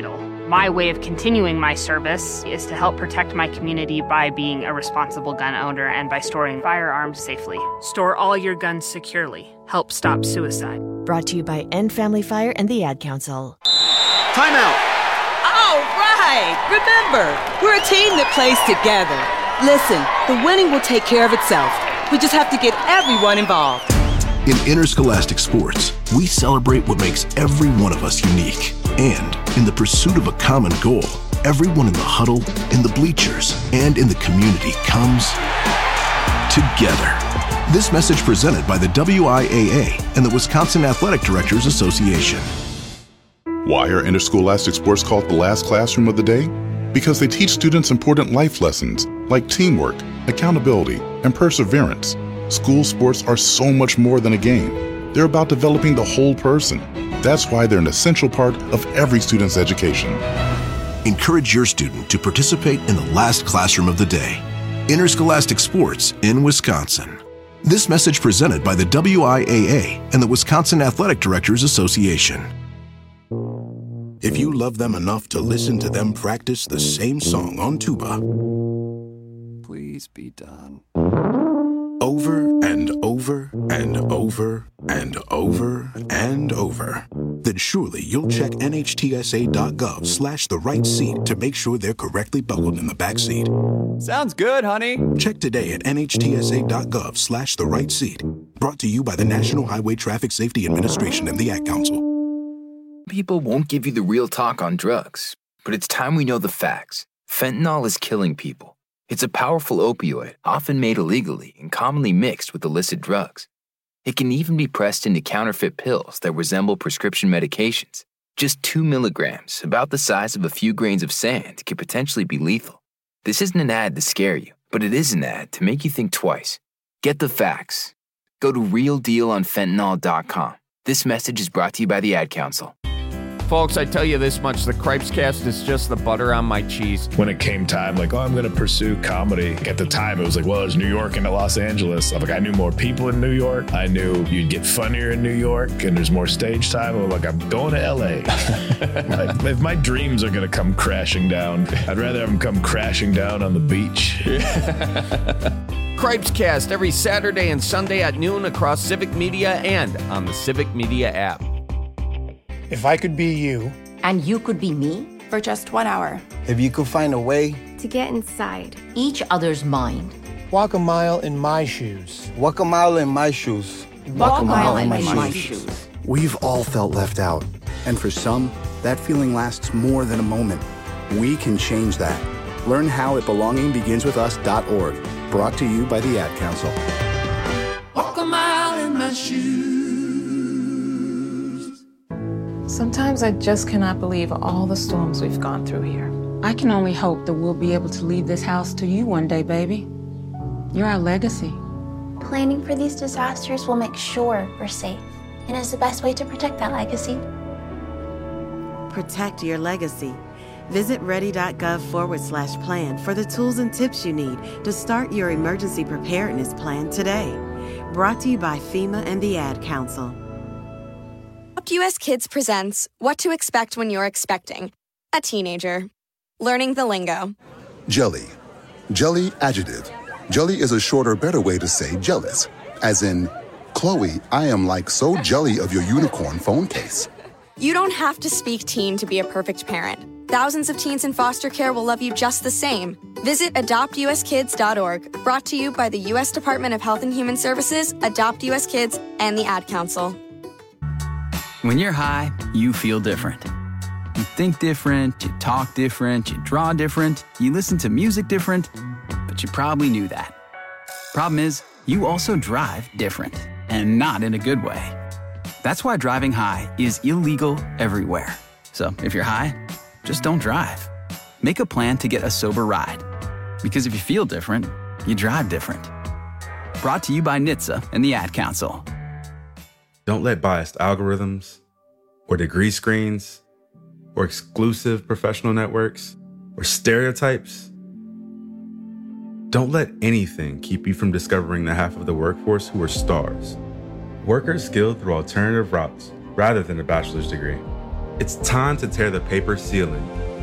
My way of continuing my service is to help protect my community by being a responsible gun owner and by storing firearms safely. Store all your guns securely. Help stop suicide. Brought to you by End Family Fire and the Ad Council. Time out! All right! Remember, we're a team that plays together. Listen, the winning will take care of itself. We just have to get everyone involved. In interscholastic sports, we celebrate what makes every one of us unique. And in the pursuit of a common goal, everyone in the huddle, in the bleachers, and in the community comes together. This message presented by the WIAA and the Wisconsin Athletic Directors Association. Why are interscholastic sports called the last classroom of the day? Because they teach students important life lessons like teamwork, accountability, and perseverance. School sports are so much more than a game. They're about developing the whole person. That's why they're an essential part of every student's education. Encourage your student to participate in the last classroom of the day. Interscholastic sports in Wisconsin. This message presented by the WIAA and the Wisconsin Athletic Directors Association. If you love them enough to listen to them practice the same song on tuba, please be done. Over and over and over and over and over, then surely you'll check NHTSA.gov/the right seat to make sure they're correctly buckled in the back seat. Sounds good, honey. Check today at NHTSA.gov/the right seat. Brought to you by the National Highway Traffic Safety Administration and the Ad Council. People won't give you the real talk on drugs, but it's time we know the facts. Fentanyl is killing people. It's a powerful opioid, often made illegally and commonly mixed with illicit drugs. It can even be pressed into counterfeit pills that resemble prescription medications. Just 2 milligrams, about the size of a few grains of sand, could potentially be lethal. This isn't an ad to scare you, but it is an ad to make you think twice. Get the facts. Go to realdealonfentanyl.com. This message is brought to you by the Ad Council. Folks, I tell you this much, the Cripescast is just the butter on my cheese. When it came time, like, I'm going to pursue comedy. At the time, it was like, well, it's New York and Los Angeles. I'm like, I knew more people in New York. I knew you'd get funnier in New York and there's more stage time. I'm like, I'm going to LA. Like, if my dreams are going to come crashing down, I'd rather have them come crashing down on the beach. Cripescast every Saturday and Sunday at noon across Civic Media and on the Civic Media app. If I could be you. And you could be me? For just 1 hour. If you could find a way. To get inside. Each other's mind. Walk a mile in my shoes. Walk a mile in my shoes. Walk a mile in my shoes. We've all felt left out. And for some, that feeling lasts more than a moment. We can change that. Learn how at belongingbeginswithus.org. Brought to you by the Ad Council. Walk a mile in my shoes. Sometimes I just cannot believe all the storms we've gone through here. I can only hope that we'll be able to leave this house to you one day, baby. You're our legacy. Planning for these disasters will make sure we're safe, and is the best way to protect that legacy. Protect your legacy. Visit ready.gov/plan for the tools and tips you need to start your emergency preparedness plan today. Brought to you by FEMA and the Ad Council. US Kids presents What to Expect When You're Expecting a Teenager. Learning the lingo. Jelly. Jelly adjective. Jelly is a shorter, better way to say jealous. As in, Chloe, I am like so jelly of your unicorn phone case. You don't have to speak teen to be a perfect parent. Thousands of teens in foster care will love you just the same. Visit adoptuskids.org. Brought to you by the U.S. Department of Health and Human Services, Adopt U.S. Kids, and the Ad Council. When you're high, you feel different. You think different, you talk different, you draw different, you listen to music different, but you probably knew that. Problem is, you also drive different, and not in a good way. That's why driving high is illegal everywhere. So if you're high, just don't drive. Make a plan to get a sober ride. Because if you feel different, you drive different. Brought to you by NHTSA and the Ad Council. Don't let biased algorithms, or degree screens, or exclusive professional networks, or stereotypes. Don't let anything keep you from discovering the half of the workforce who are stars. Workers skilled through alternative routes rather than a bachelor's degree. It's time to tear the paper ceiling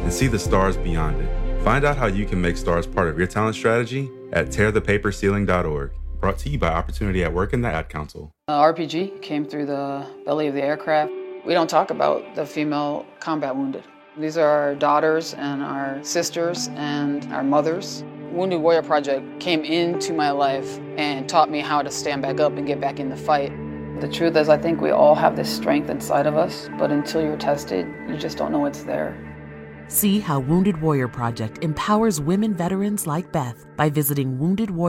and see the stars beyond it. Find out how you can make stars part of your talent strategy at tearthepaperceiling.org. Brought to you by Opportunity at Work and the Ad Council. RPG came through the belly of the aircraft. We don't talk about the female combat wounded. These are our daughters and our sisters and our mothers. Wounded Warrior Project came into my life and taught me how to stand back up and get back in the fight. The truth is, I think we all have this strength inside of us, but until you're tested, you just don't know it's there. See how Wounded Warrior Project empowers women veterans like Beth by visiting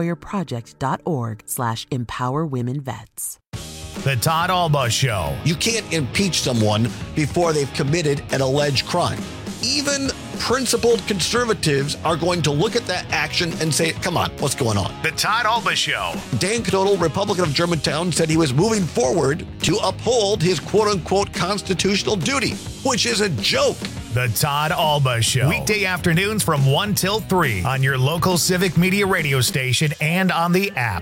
woundedwarriorproject.org/empowerwomenvets. The Todd Alba Show. You can't impeach someone before they've committed an alleged crime. Even principled conservatives are going to look at that action and say, come on, what's going on? The Todd Alba Show. Dan Knodel, Republican of Germantown, said he was moving forward to uphold his quote-unquote constitutional duty, which is a joke. The Todd Alba Show. Weekday afternoons from 1 till 3 on your local Civic Media radio station and on the app.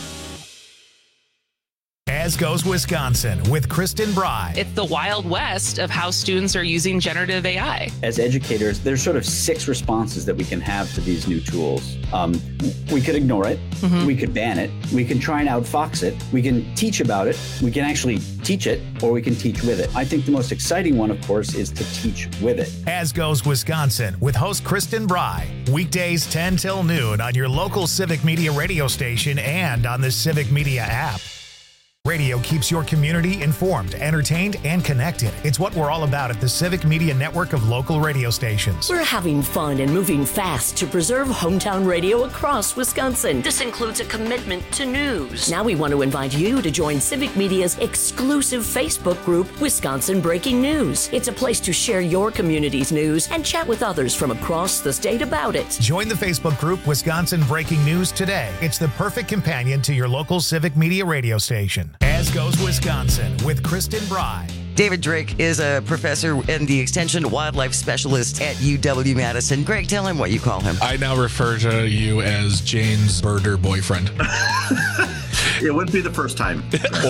As Goes Wisconsin with Kristen Bry. It's the Wild West of how students are using generative AI. As educators, there's sort of 6 responses that we can have to these new tools. We could ignore it. Mm-hmm. We could ban it. We can try and outfox it. We can teach about it. We can actually teach it, or we can teach with it. I think the most exciting one, of course, is to teach with it. As Goes Wisconsin with host Kristen Bry. Weekdays 10 till noon on your local Civic Media radio station and on the Civic Media app. Radio keeps your community informed, entertained, and connected. It's what we're all about at the Civic Media network of local radio stations. We're having fun and moving fast to preserve hometown radio across Wisconsin. This includes a commitment to news. Now we want to invite you to join Civic Media's exclusive Facebook group, Wisconsin Breaking News. It's a place to share your community's news and chat with others from across the state about it. Join the Facebook group, Wisconsin Breaking News today. It's the perfect companion to your local Civic Media radio station. As Goes Wisconsin with Kristen Bry. David Drake is a professor and the Extension Wildlife Specialist at UW-Madison. Greg, tell him what you call him. I now refer to you as Jane's birder boyfriend. It wouldn't be the first time.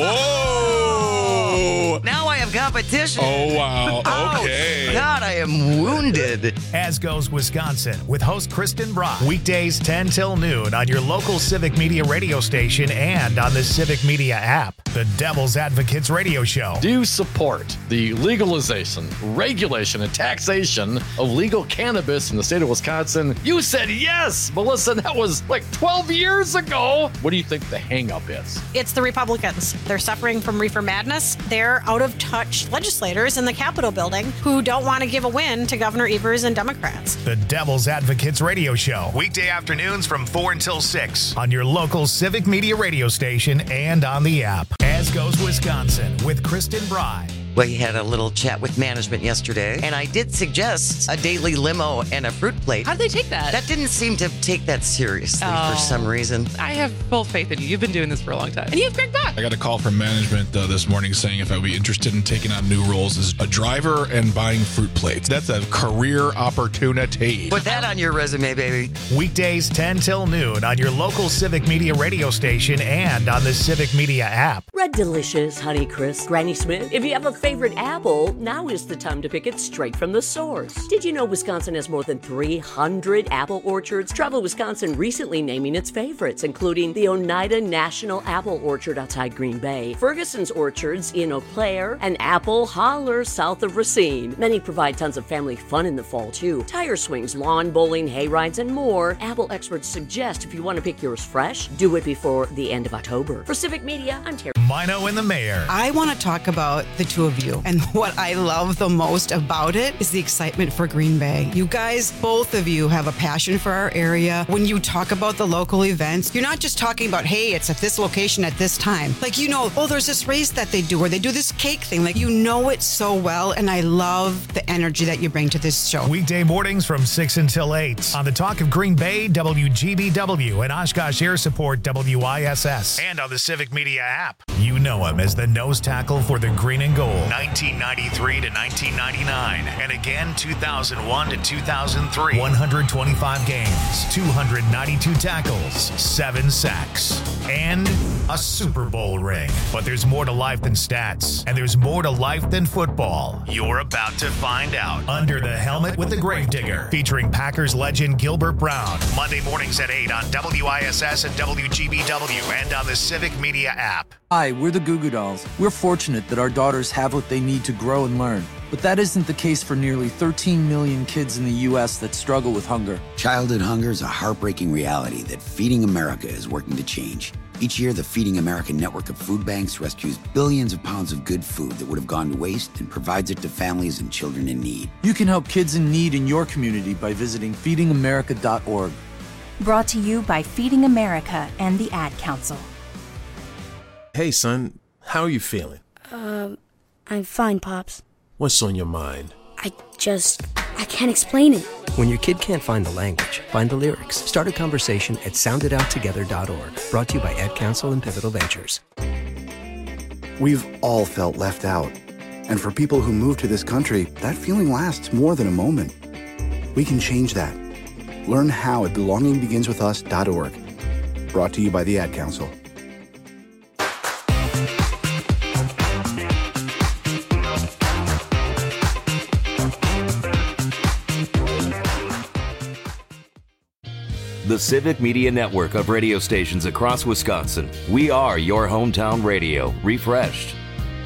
Whoa! Now I have competition. Oh, wow. Okay. Oh, God, I am wounded. As Goes Wisconsin with host Kristen Bry. Weekdays 10 till noon on your local Civic Media radio station and on the Civic Media app. The Devil's Advocates radio show. Do you support the legalization, regulation, and taxation of legal cannabis in the state of Wisconsin? You said yes, Melissa. That was like 12 years ago. What do you think the hang-up is? It's the Republicans. They're suffering from reefer madness. They're out-of-touch legislators in the Capitol building who don't want to give a win to Governor Evers and Democrats. The Devil's Advocates radio show. Weekday afternoons from 4 until 6 on your local Civic Media radio station and on the app. As Goes Wisconsin with Kristen Bry. We had a little chat with management yesterday, and I did suggest a daily limo and a fruit plate. How'd they take that? That didn't seem to take that seriously for some reason. I have full faith in you. You've been doing this for a long time. And you have Greg Bach. I got a call from management this morning saying if I would be interested in taking on new roles as a driver and buying fruit plates. That's a career opportunity. Put that on your resume, baby. Weekdays 10 till noon on your local Civic Media radio station and on the Civic Media app. Red Delicious, Honeycrisp, Granny Smith. If you have a favorite apple, now is the time to pick it straight from the source. Did you know Wisconsin has more than 300 apple orchards? Travel Wisconsin recently naming its favorites, including the Oneida National Apple Orchard outside Green Bay, Ferguson's Orchards in Eau Claire, and Apple Holler south of Racine. Many provide tons of family fun in the fall, too. Tire swings, lawn bowling, hay rides, and more. Apple experts suggest if you want to pick yours fresh, do it before the end of October. For Civic Media, I'm Terry. Mino and the Mayor. I want to talk about the two of you. And what I love the most about it is the excitement for Green Bay. You guys, both of you have a passion for our area. When you talk about the local events, you're not just talking about, hey, it's at this location at this time. Like, you know, oh, there's this race that they do, or they do this cake thing. Like, you know it so well, and I love the energy that you bring to this show. Weekday mornings from 6 until 8 on the Talk of Green Bay, WGBW, and Oshkosh Air Support, WISS, and on the Civic Media app. You know him as the nose tackle for the Green and Gold, 1993 to 1999, and again 2001 to 2003. 125 games, 292 tackles, 7 sacks, and a Super Bowl ring. But there's more to life than stats, and there's more to life than football. You're about to find out. Under the Helmet with the Gravedigger, featuring Packers legend Gilbert Brown. Monday mornings at 8 on WISS and WGBW and on the Civic Media app. Hi, we're the Goo Goo Dolls. We're fortunate that our daughters have what they need to grow and learn. But that isn't the case for nearly 13 million kids in the U.S. that struggle with hunger. Childhood hunger is a heartbreaking reality that Feeding America is working to change. Each year, the Feeding America network of food banks rescues billions of pounds of good food that would have gone to waste and provides it to families and children in need. You can help kids in need in your community by visiting feedingamerica.org. Brought to you by Feeding America and the Ad Council. Hey, son, how are you feeling? I'm fine, Pops. What's on your mind? I can't explain it. When your kid can't find the language, find the lyrics. Start a conversation at sounditouttogether.org. Brought to you by Ad Council and Pivotal Ventures. We've all felt left out. And for people who move to this country, that feeling lasts more than a moment. We can change that. Learn how at belongingbeginswithus.org. Brought to you by the Ad Council. The Civic Media Network of radio stations across Wisconsin. We are your hometown radio, refreshed.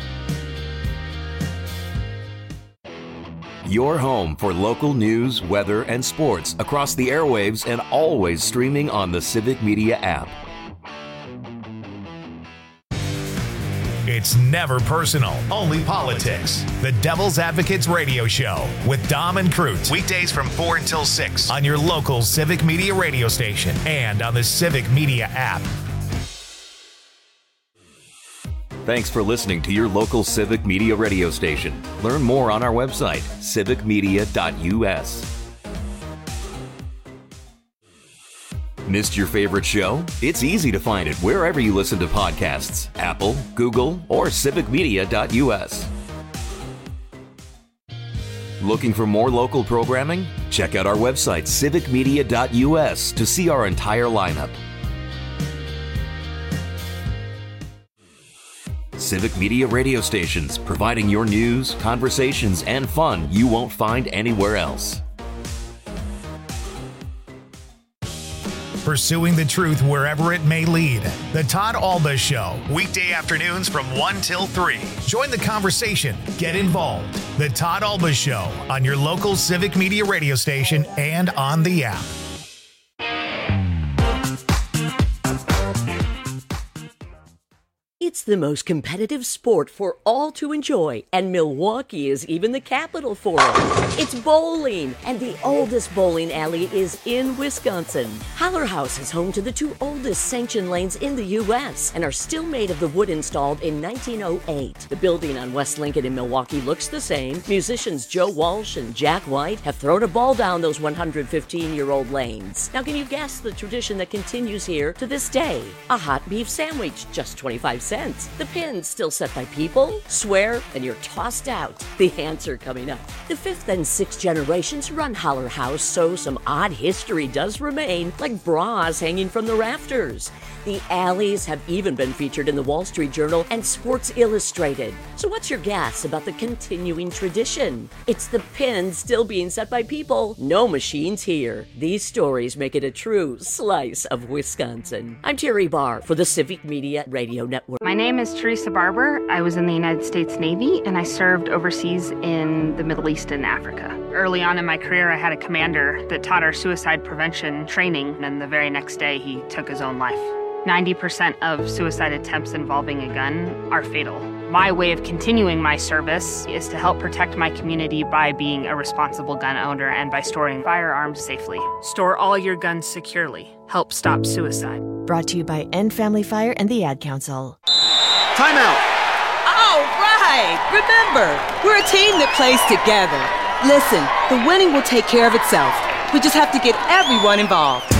Your home for local news, weather, and sports across the airwaves and always streaming on the Civic Media app. It's never personal, only politics. The Devil's Advocates Radio Show with Dom and Cruz. Weekdays from 4 until 6 on your local Civic Media radio station and on the Civic Media app. Thanks for listening to your local Civic Media radio station. Learn more on our website, civicmedia.us. Missed your favorite show? It's easy to find it wherever you listen to podcasts, Apple, Google, or civicmedia.us. Looking for more local programming? Check out our website, civicmedia.us, to see our entire lineup. Civic Media radio stations, providing your news, conversations, and fun you won't find anywhere else. Pursuing the truth wherever it may lead. The Todd Alba Show, weekday afternoons from 1 till 3. Join the conversation. Get involved. The Todd Alba Show on your local Civic Media radio station and on the app. It's the most competitive sport for all to enjoy, and Milwaukee is even the capital for it. It's bowling, and the oldest bowling alley is in Wisconsin. Haller House is home to the 2 oldest sanctioned lanes in the U.S. and are still made of the wood installed in 1908. The building on West Lincoln in Milwaukee looks the same. Musicians Joe Walsh and Jack White have thrown a ball down those 115-year-old lanes. Now, can you guess the tradition that continues here to this day? A hot beef sandwich, just 25 cents. The pins still set by people. Swear and you're tossed out. The answer coming up. The 5th and 6th generations run Haller House, so some odd history does remain, like bras hanging from the rafters. The alleys have even been featured in the Wall Street Journal and Sports Illustrated. So what's your guess about the continuing tradition? It's the pins still being set by people. No machines here. These stories make it a true slice of Wisconsin. I'm Terry Barr for the Civic Media Radio Network. My name is Teresa Barber. I was in the United States Navy and I served overseas in the Middle East and Africa. Early on in my career, I had a commander that taught our suicide prevention training, and the very next day he took his own life. 90% of suicide attempts involving a gun are fatal. My way of continuing my service is to help protect my community by being a responsible gun owner and by storing firearms safely. Store all your guns securely. Help stop suicide. Brought to you by End Family Fire and the Ad Council. Timeout! All right! Remember, we're a team that plays together. Listen, the winning will take care of itself. We just have to get everyone involved.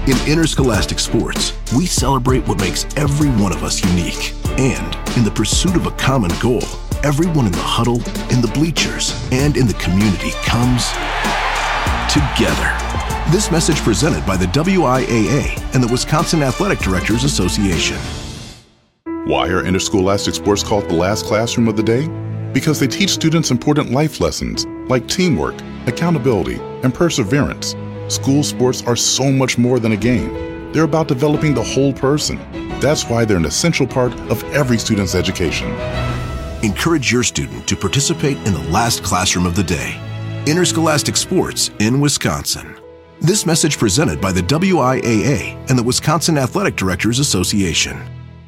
In Interscholastic Sports, we celebrate what makes every one of us unique. And in the pursuit of a common goal, everyone in the huddle, in the bleachers, and in the community comes together. This message presented by the WIAA and the Wisconsin Athletic Directors Association. Why are interscholastic sports called the last classroom of the day? Because they teach students important life lessons like teamwork, accountability, and perseverance. School sports are so much more than a game. They're about developing the whole person. That's why they're an essential part of every student's education. Encourage your student to participate in the last classroom of the day. Interscholastic Sports in Wisconsin. This message presented by the WIAA and the Wisconsin Athletic Directors Association.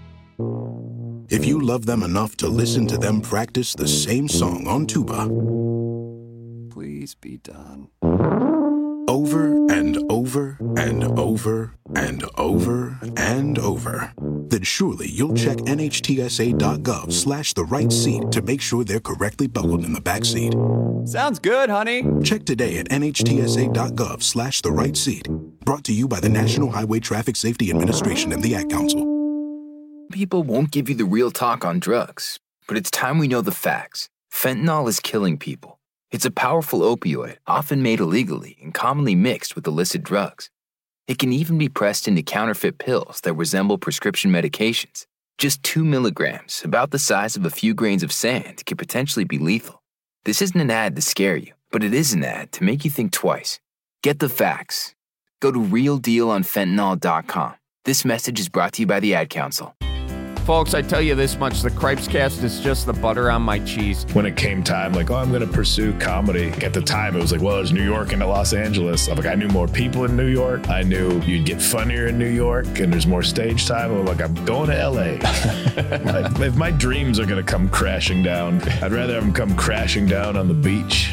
If you love them enough to listen to them practice the same song on tuba, Please be done. over and over and over and over and over, then surely you'll check NHTSA.gov/the right seat to make sure they're correctly buckled in the back seat. Sounds good, honey. Check today at NHTSA.gov/the right seat. Brought to you by the National Highway Traffic Safety Administration and the Ad Council. People won't give you the real talk on drugs, but it's time we know the facts. Fentanyl is killing people. It's a powerful opioid, often made illegally and commonly mixed with illicit drugs. It can even be pressed into counterfeit pills that resemble prescription medications. Just 2 milligrams, about the size of a few grains of sand, can potentially be lethal. This isn't an ad to scare you, but it is an ad to make you think twice. Get the facts. Go to realdealonfentanyl.com. This message is brought to you by the Ad Council. Folks, I tell you this much, the Cripescast is just the butter on my cheese. When it came time, like, I'm going to pursue comedy. At the time, it was like, well, there's New York and Los Angeles. I'm like, I knew more people in New York. I knew you'd get funnier in New York, and there's more stage time. I'm like, I'm going to L.A. Like, if my dreams are going to come crashing down, I'd rather have them come crashing down on the beach.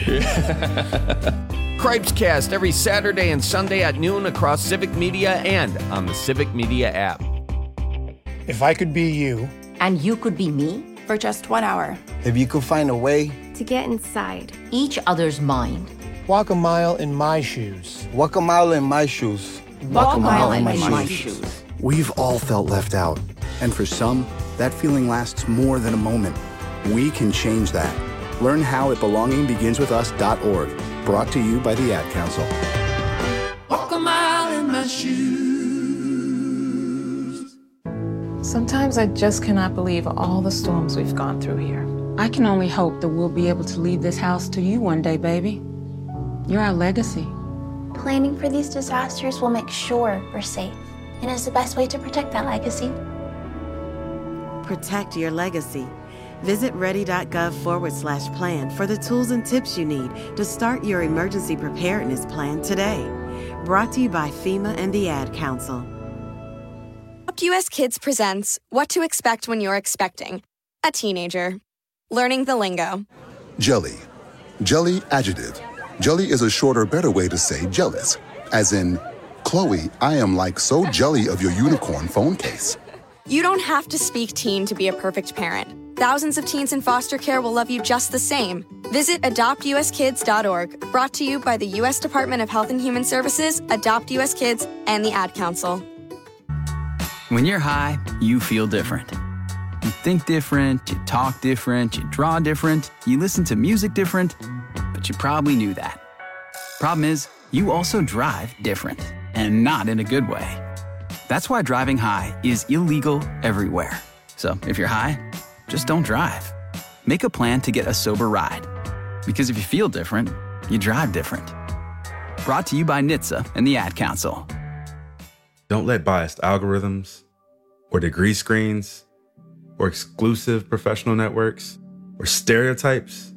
Cripescast every Saturday and Sunday at noon across Civic Media and on the Civic Media app. If I could be you. And you could be me for just 1 hour. If you could find a way to get inside each other's mind. Walk a mile in my shoes. Walk a mile in my shoes. Walk a mile in my shoes. We've all felt left out. And for some, that feeling lasts more than a moment. We can change that. Learn how at belongingbeginswithus.org. Brought to you by the Ad Council. Walk a mile in my shoes. Sometimes I just cannot believe all the storms we've gone through here. I can only hope that we'll be able to leave this house to you one day, baby. You're our legacy. Planning for these disasters will make sure we're safe, and is the best way to protect that legacy. Protect your legacy. Visit ready.gov/plan for the tools and tips you need to start your emergency preparedness plan today. Brought to you by FEMA and the Ad Council. US Kids presents What to Expect When You're Expecting a Teenager. Learning the lingo. Jelly. Jelly adjective. Jelly is a shorter, better way to say jealous. As in, Chloe, I am like so jelly of your unicorn phone case. You don't have to speak teen to be a perfect parent. Thousands of teens in foster care will love you just the same. Visit adoptuskids.org. Brought to you by the U.S. Department of Health and Human Services, Adopt U.S. Kids, and the Ad Council. When you're high, you feel different. You think different, you talk different, you draw different, you listen to music different, but you probably knew that. Problem is, you also drive different, and not in a good way. That's why driving high is illegal everywhere. So if you're high, just don't drive. Make a plan to get a sober ride. Because if you feel different, you drive different. Brought to you by NHTSA and the Ad Council. Don't let biased algorithms, or degree screens, or exclusive professional networks, or stereotypes.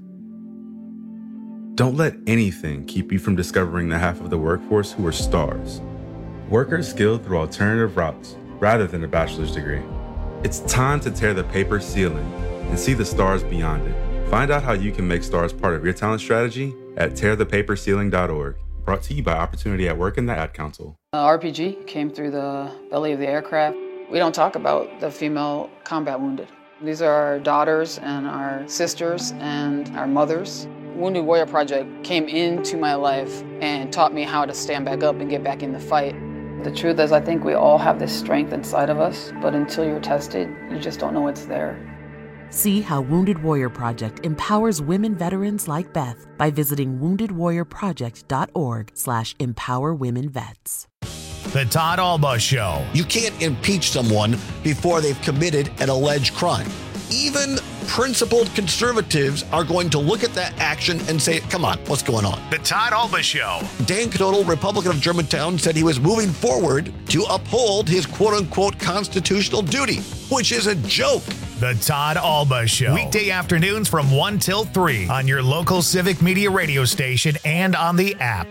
Don't let anything keep you from discovering the half of the workforce who are stars. Workers skilled through alternative routes rather than a bachelor's degree. It's time to tear the paper ceiling and see the stars beyond it. Find out how you can make stars part of your talent strategy at tearthepaperceiling.org. Brought to you by Opportunity at Work and the Ad Council. RPG came through the belly of the aircraft. We don't talk about the female combat wounded. These are our daughters and our sisters and our mothers. Wounded Warrior Project came into my life and taught me how to stand back up and get back in the fight. The truth is, I think we all have this strength inside of us, but until you're tested, you just don't know it's there. See how Wounded Warrior Project empowers women veterans like Beth by visiting woundedwarriorproject.org/empowerwomenvets. The Todd Alba Show. You can't impeach someone before they've committed an alleged crime. Even principled conservatives are going to look at that action and say, come on, what's going on? The Todd Alba Show. Dan Knodel, Republican of Germantown, said he was moving forward to uphold his quote-unquote constitutional duty, which is a joke. The Todd Alba Show. Weekday afternoons from 1 till 3 on your local Civic Media radio station and on the app.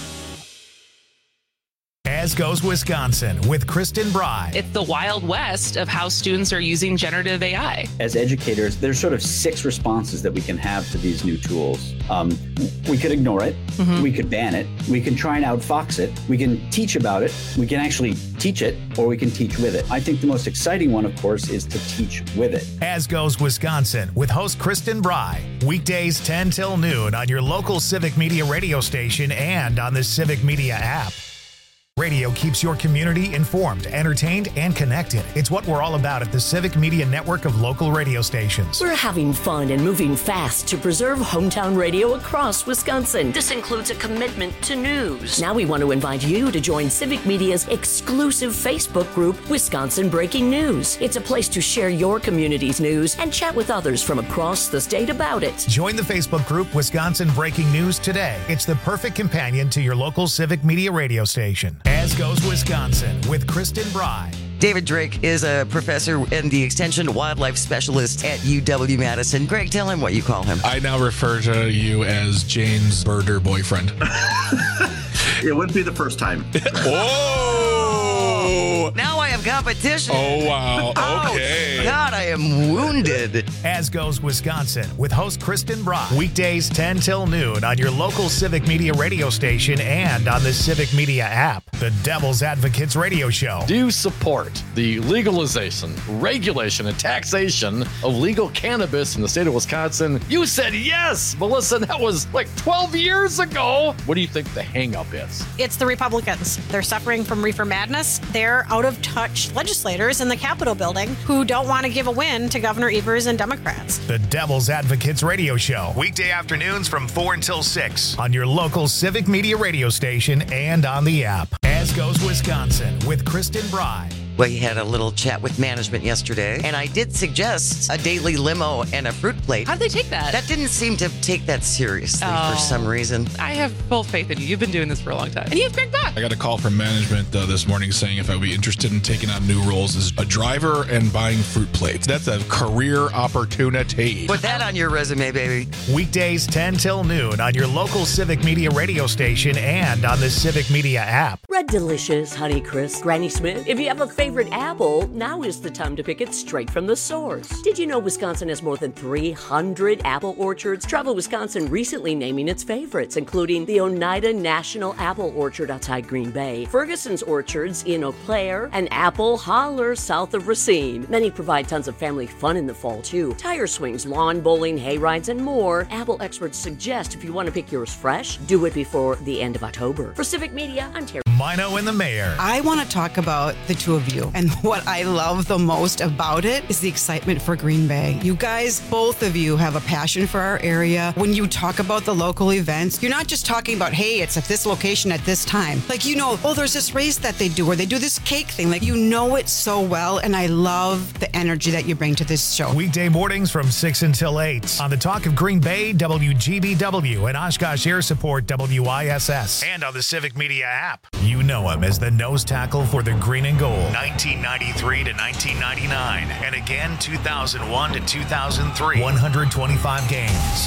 As Goes Wisconsin with Kristen Bry. It's the Wild West of how students are using generative AI. As educators, there's sort of 6 responses that we can have to these new tools. We could ignore it. Mm-hmm. We could ban it. We can try and outfox it. We can teach about it. We can actually teach it, or we can teach with it. I think the most exciting one, of course, is to teach with it. As Goes Wisconsin with host Kristen Bry. Weekdays 10 till noon on your local Civic Media radio station and on the Civic Media app. Radio keeps your community informed, entertained, and connected. It's what we're all about at the Civic Media network of local radio stations. We're having fun and moving fast to preserve hometown radio across Wisconsin. This includes a commitment to news. Now we want to invite you to join Civic Media's exclusive Facebook group, Wisconsin Breaking News. It's a place to share your community's news and chat with others from across the state about it. Join the Facebook group, Wisconsin Breaking News today. It's the perfect companion to your local Civic Media radio station. As Goes Wisconsin with Kristen Bry. David Drake is a professor and the Extension Wildlife Specialist at UW-Madison. Greg, tell him what you call him. I now refer to you as Jane's birder boyfriend. It wouldn't be the first time. Whoa! Now I have competition. Oh, wow. Okay. Ouch. God, I am wounded. As Goes Wisconsin with host Kristen Bry. Weekdays 10 till noon on your local Civic Media radio station and on the Civic Media app. The Devil's Advocates radio show. Do you support the legalization, regulation, and taxation of legal cannabis in the state of Wisconsin? You said yes, Melissa. That was like 12 years ago. What do you think the hang-up is? It's the Republicans. They're suffering from reefer madness. They're out-of-touch legislators in the Capitol building who don't want to give a win to Governor Evers and Democrats. The Devil's Advocates radio show. Weekday afternoons from 4 until 6 on your local Civic Media radio station and on the app. As Goes Wisconsin with Kristen Bry. We had a little chat with management yesterday, and I did suggest a daily limo and a fruit plate. How'd they take that? That didn't seem to take that seriously for some reason. I have full faith in you. You've been doing this for a long time. And you have Greg Bach. I got a call from management this morning saying if I would be interested in taking on new roles as a driver and buying fruit plates. That's a career opportunity. Put that on your resume, baby. Weekdays 10 till noon on your local Civic Media radio station and on the Civic Media app. Red Delicious, Honeycrisp, Granny Smith. If you have a favorite apple, now is the time to pick it straight from the source. Did you know Wisconsin has more than 300 apple orchards? Travel Wisconsin recently naming its favorites, including the Oneida National Apple Orchard outside Green Bay, Ferguson's Orchards in Eau Claire, and Apple Holler south of Racine. Many provide tons of family fun in the fall, too. Tire swings, lawn bowling, hay rides, and more. Apple experts suggest if you want to pick yours fresh, do it before the end of October. For Civic Media, I'm Terry. Mino and the Mayor. I want to talk about the two of you. And what I love the most about it is the excitement for Green Bay. You guys, both of you have a passion for our area. When you talk about the local events, you're not just talking about, hey, it's at this location at this time. Like, you know, oh, there's this race that they do, or they do this cake thing. Like, you know it so well. And I love the energy that you bring to this show. Weekday mornings from 6 until 8 on the Talk of Green Bay, WGBW, and Oshkosh Air Support, WISS, and on the Civic Media app. You know him as the nose tackle for the green and gold, 1993 to 1999, and again 2001 to 2003. 125 games,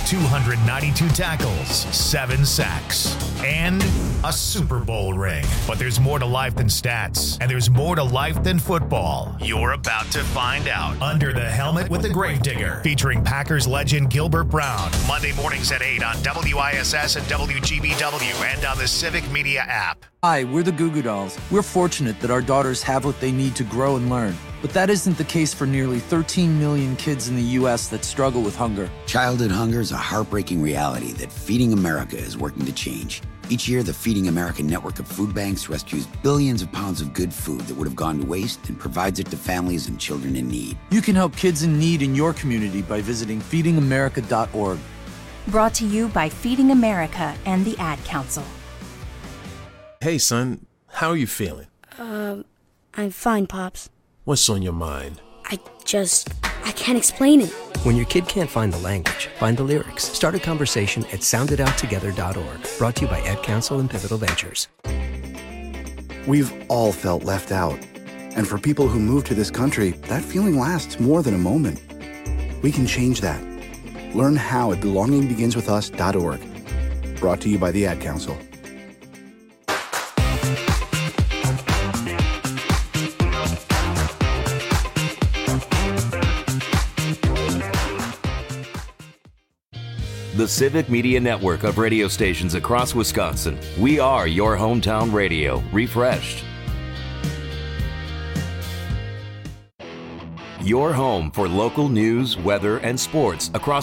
292 tackles, 7 sacks, and a Super Bowl ring. But there's more to life than stats, and there's more to life than football. You're about to find out. Under the Helmet with the Gravedigger, featuring Packers legend Gilbert Brown. Monday mornings at 8 on WISS and WGBW and on the Civic Media app. Hi, we're the Goo Goo Dolls. We're fortunate that our daughters have what they need to grow and learn. But that isn't the case for nearly 13 million kids in the U.S. that struggle with hunger. Childhood hunger is a heartbreaking reality that Feeding America is working to change. Each year, the Feeding America network of food banks rescues billions of pounds of good food that would have gone to waste and provides it to families and children in need. You can help kids in need in your community by visiting feedingamerica.org. Brought to you by Feeding America and the Ad Council. Hey, son, how are you feeling? I'm fine, Pops. What's on your mind? I can't explain it. When your kid can't find the language, find the lyrics. Start a conversation at sounditouttogether.org. Brought to you by Ad Council and Pivotal Ventures. We've all felt left out. And for people who move to this country, that feeling lasts more than a moment. We can change that. Learn how at belongingbeginswithus.org. Brought to you by the Ad Council. The Civic Media Network of radio stations across Wisconsin. We are your hometown radio, refreshed. Your home for local news, weather, and sports across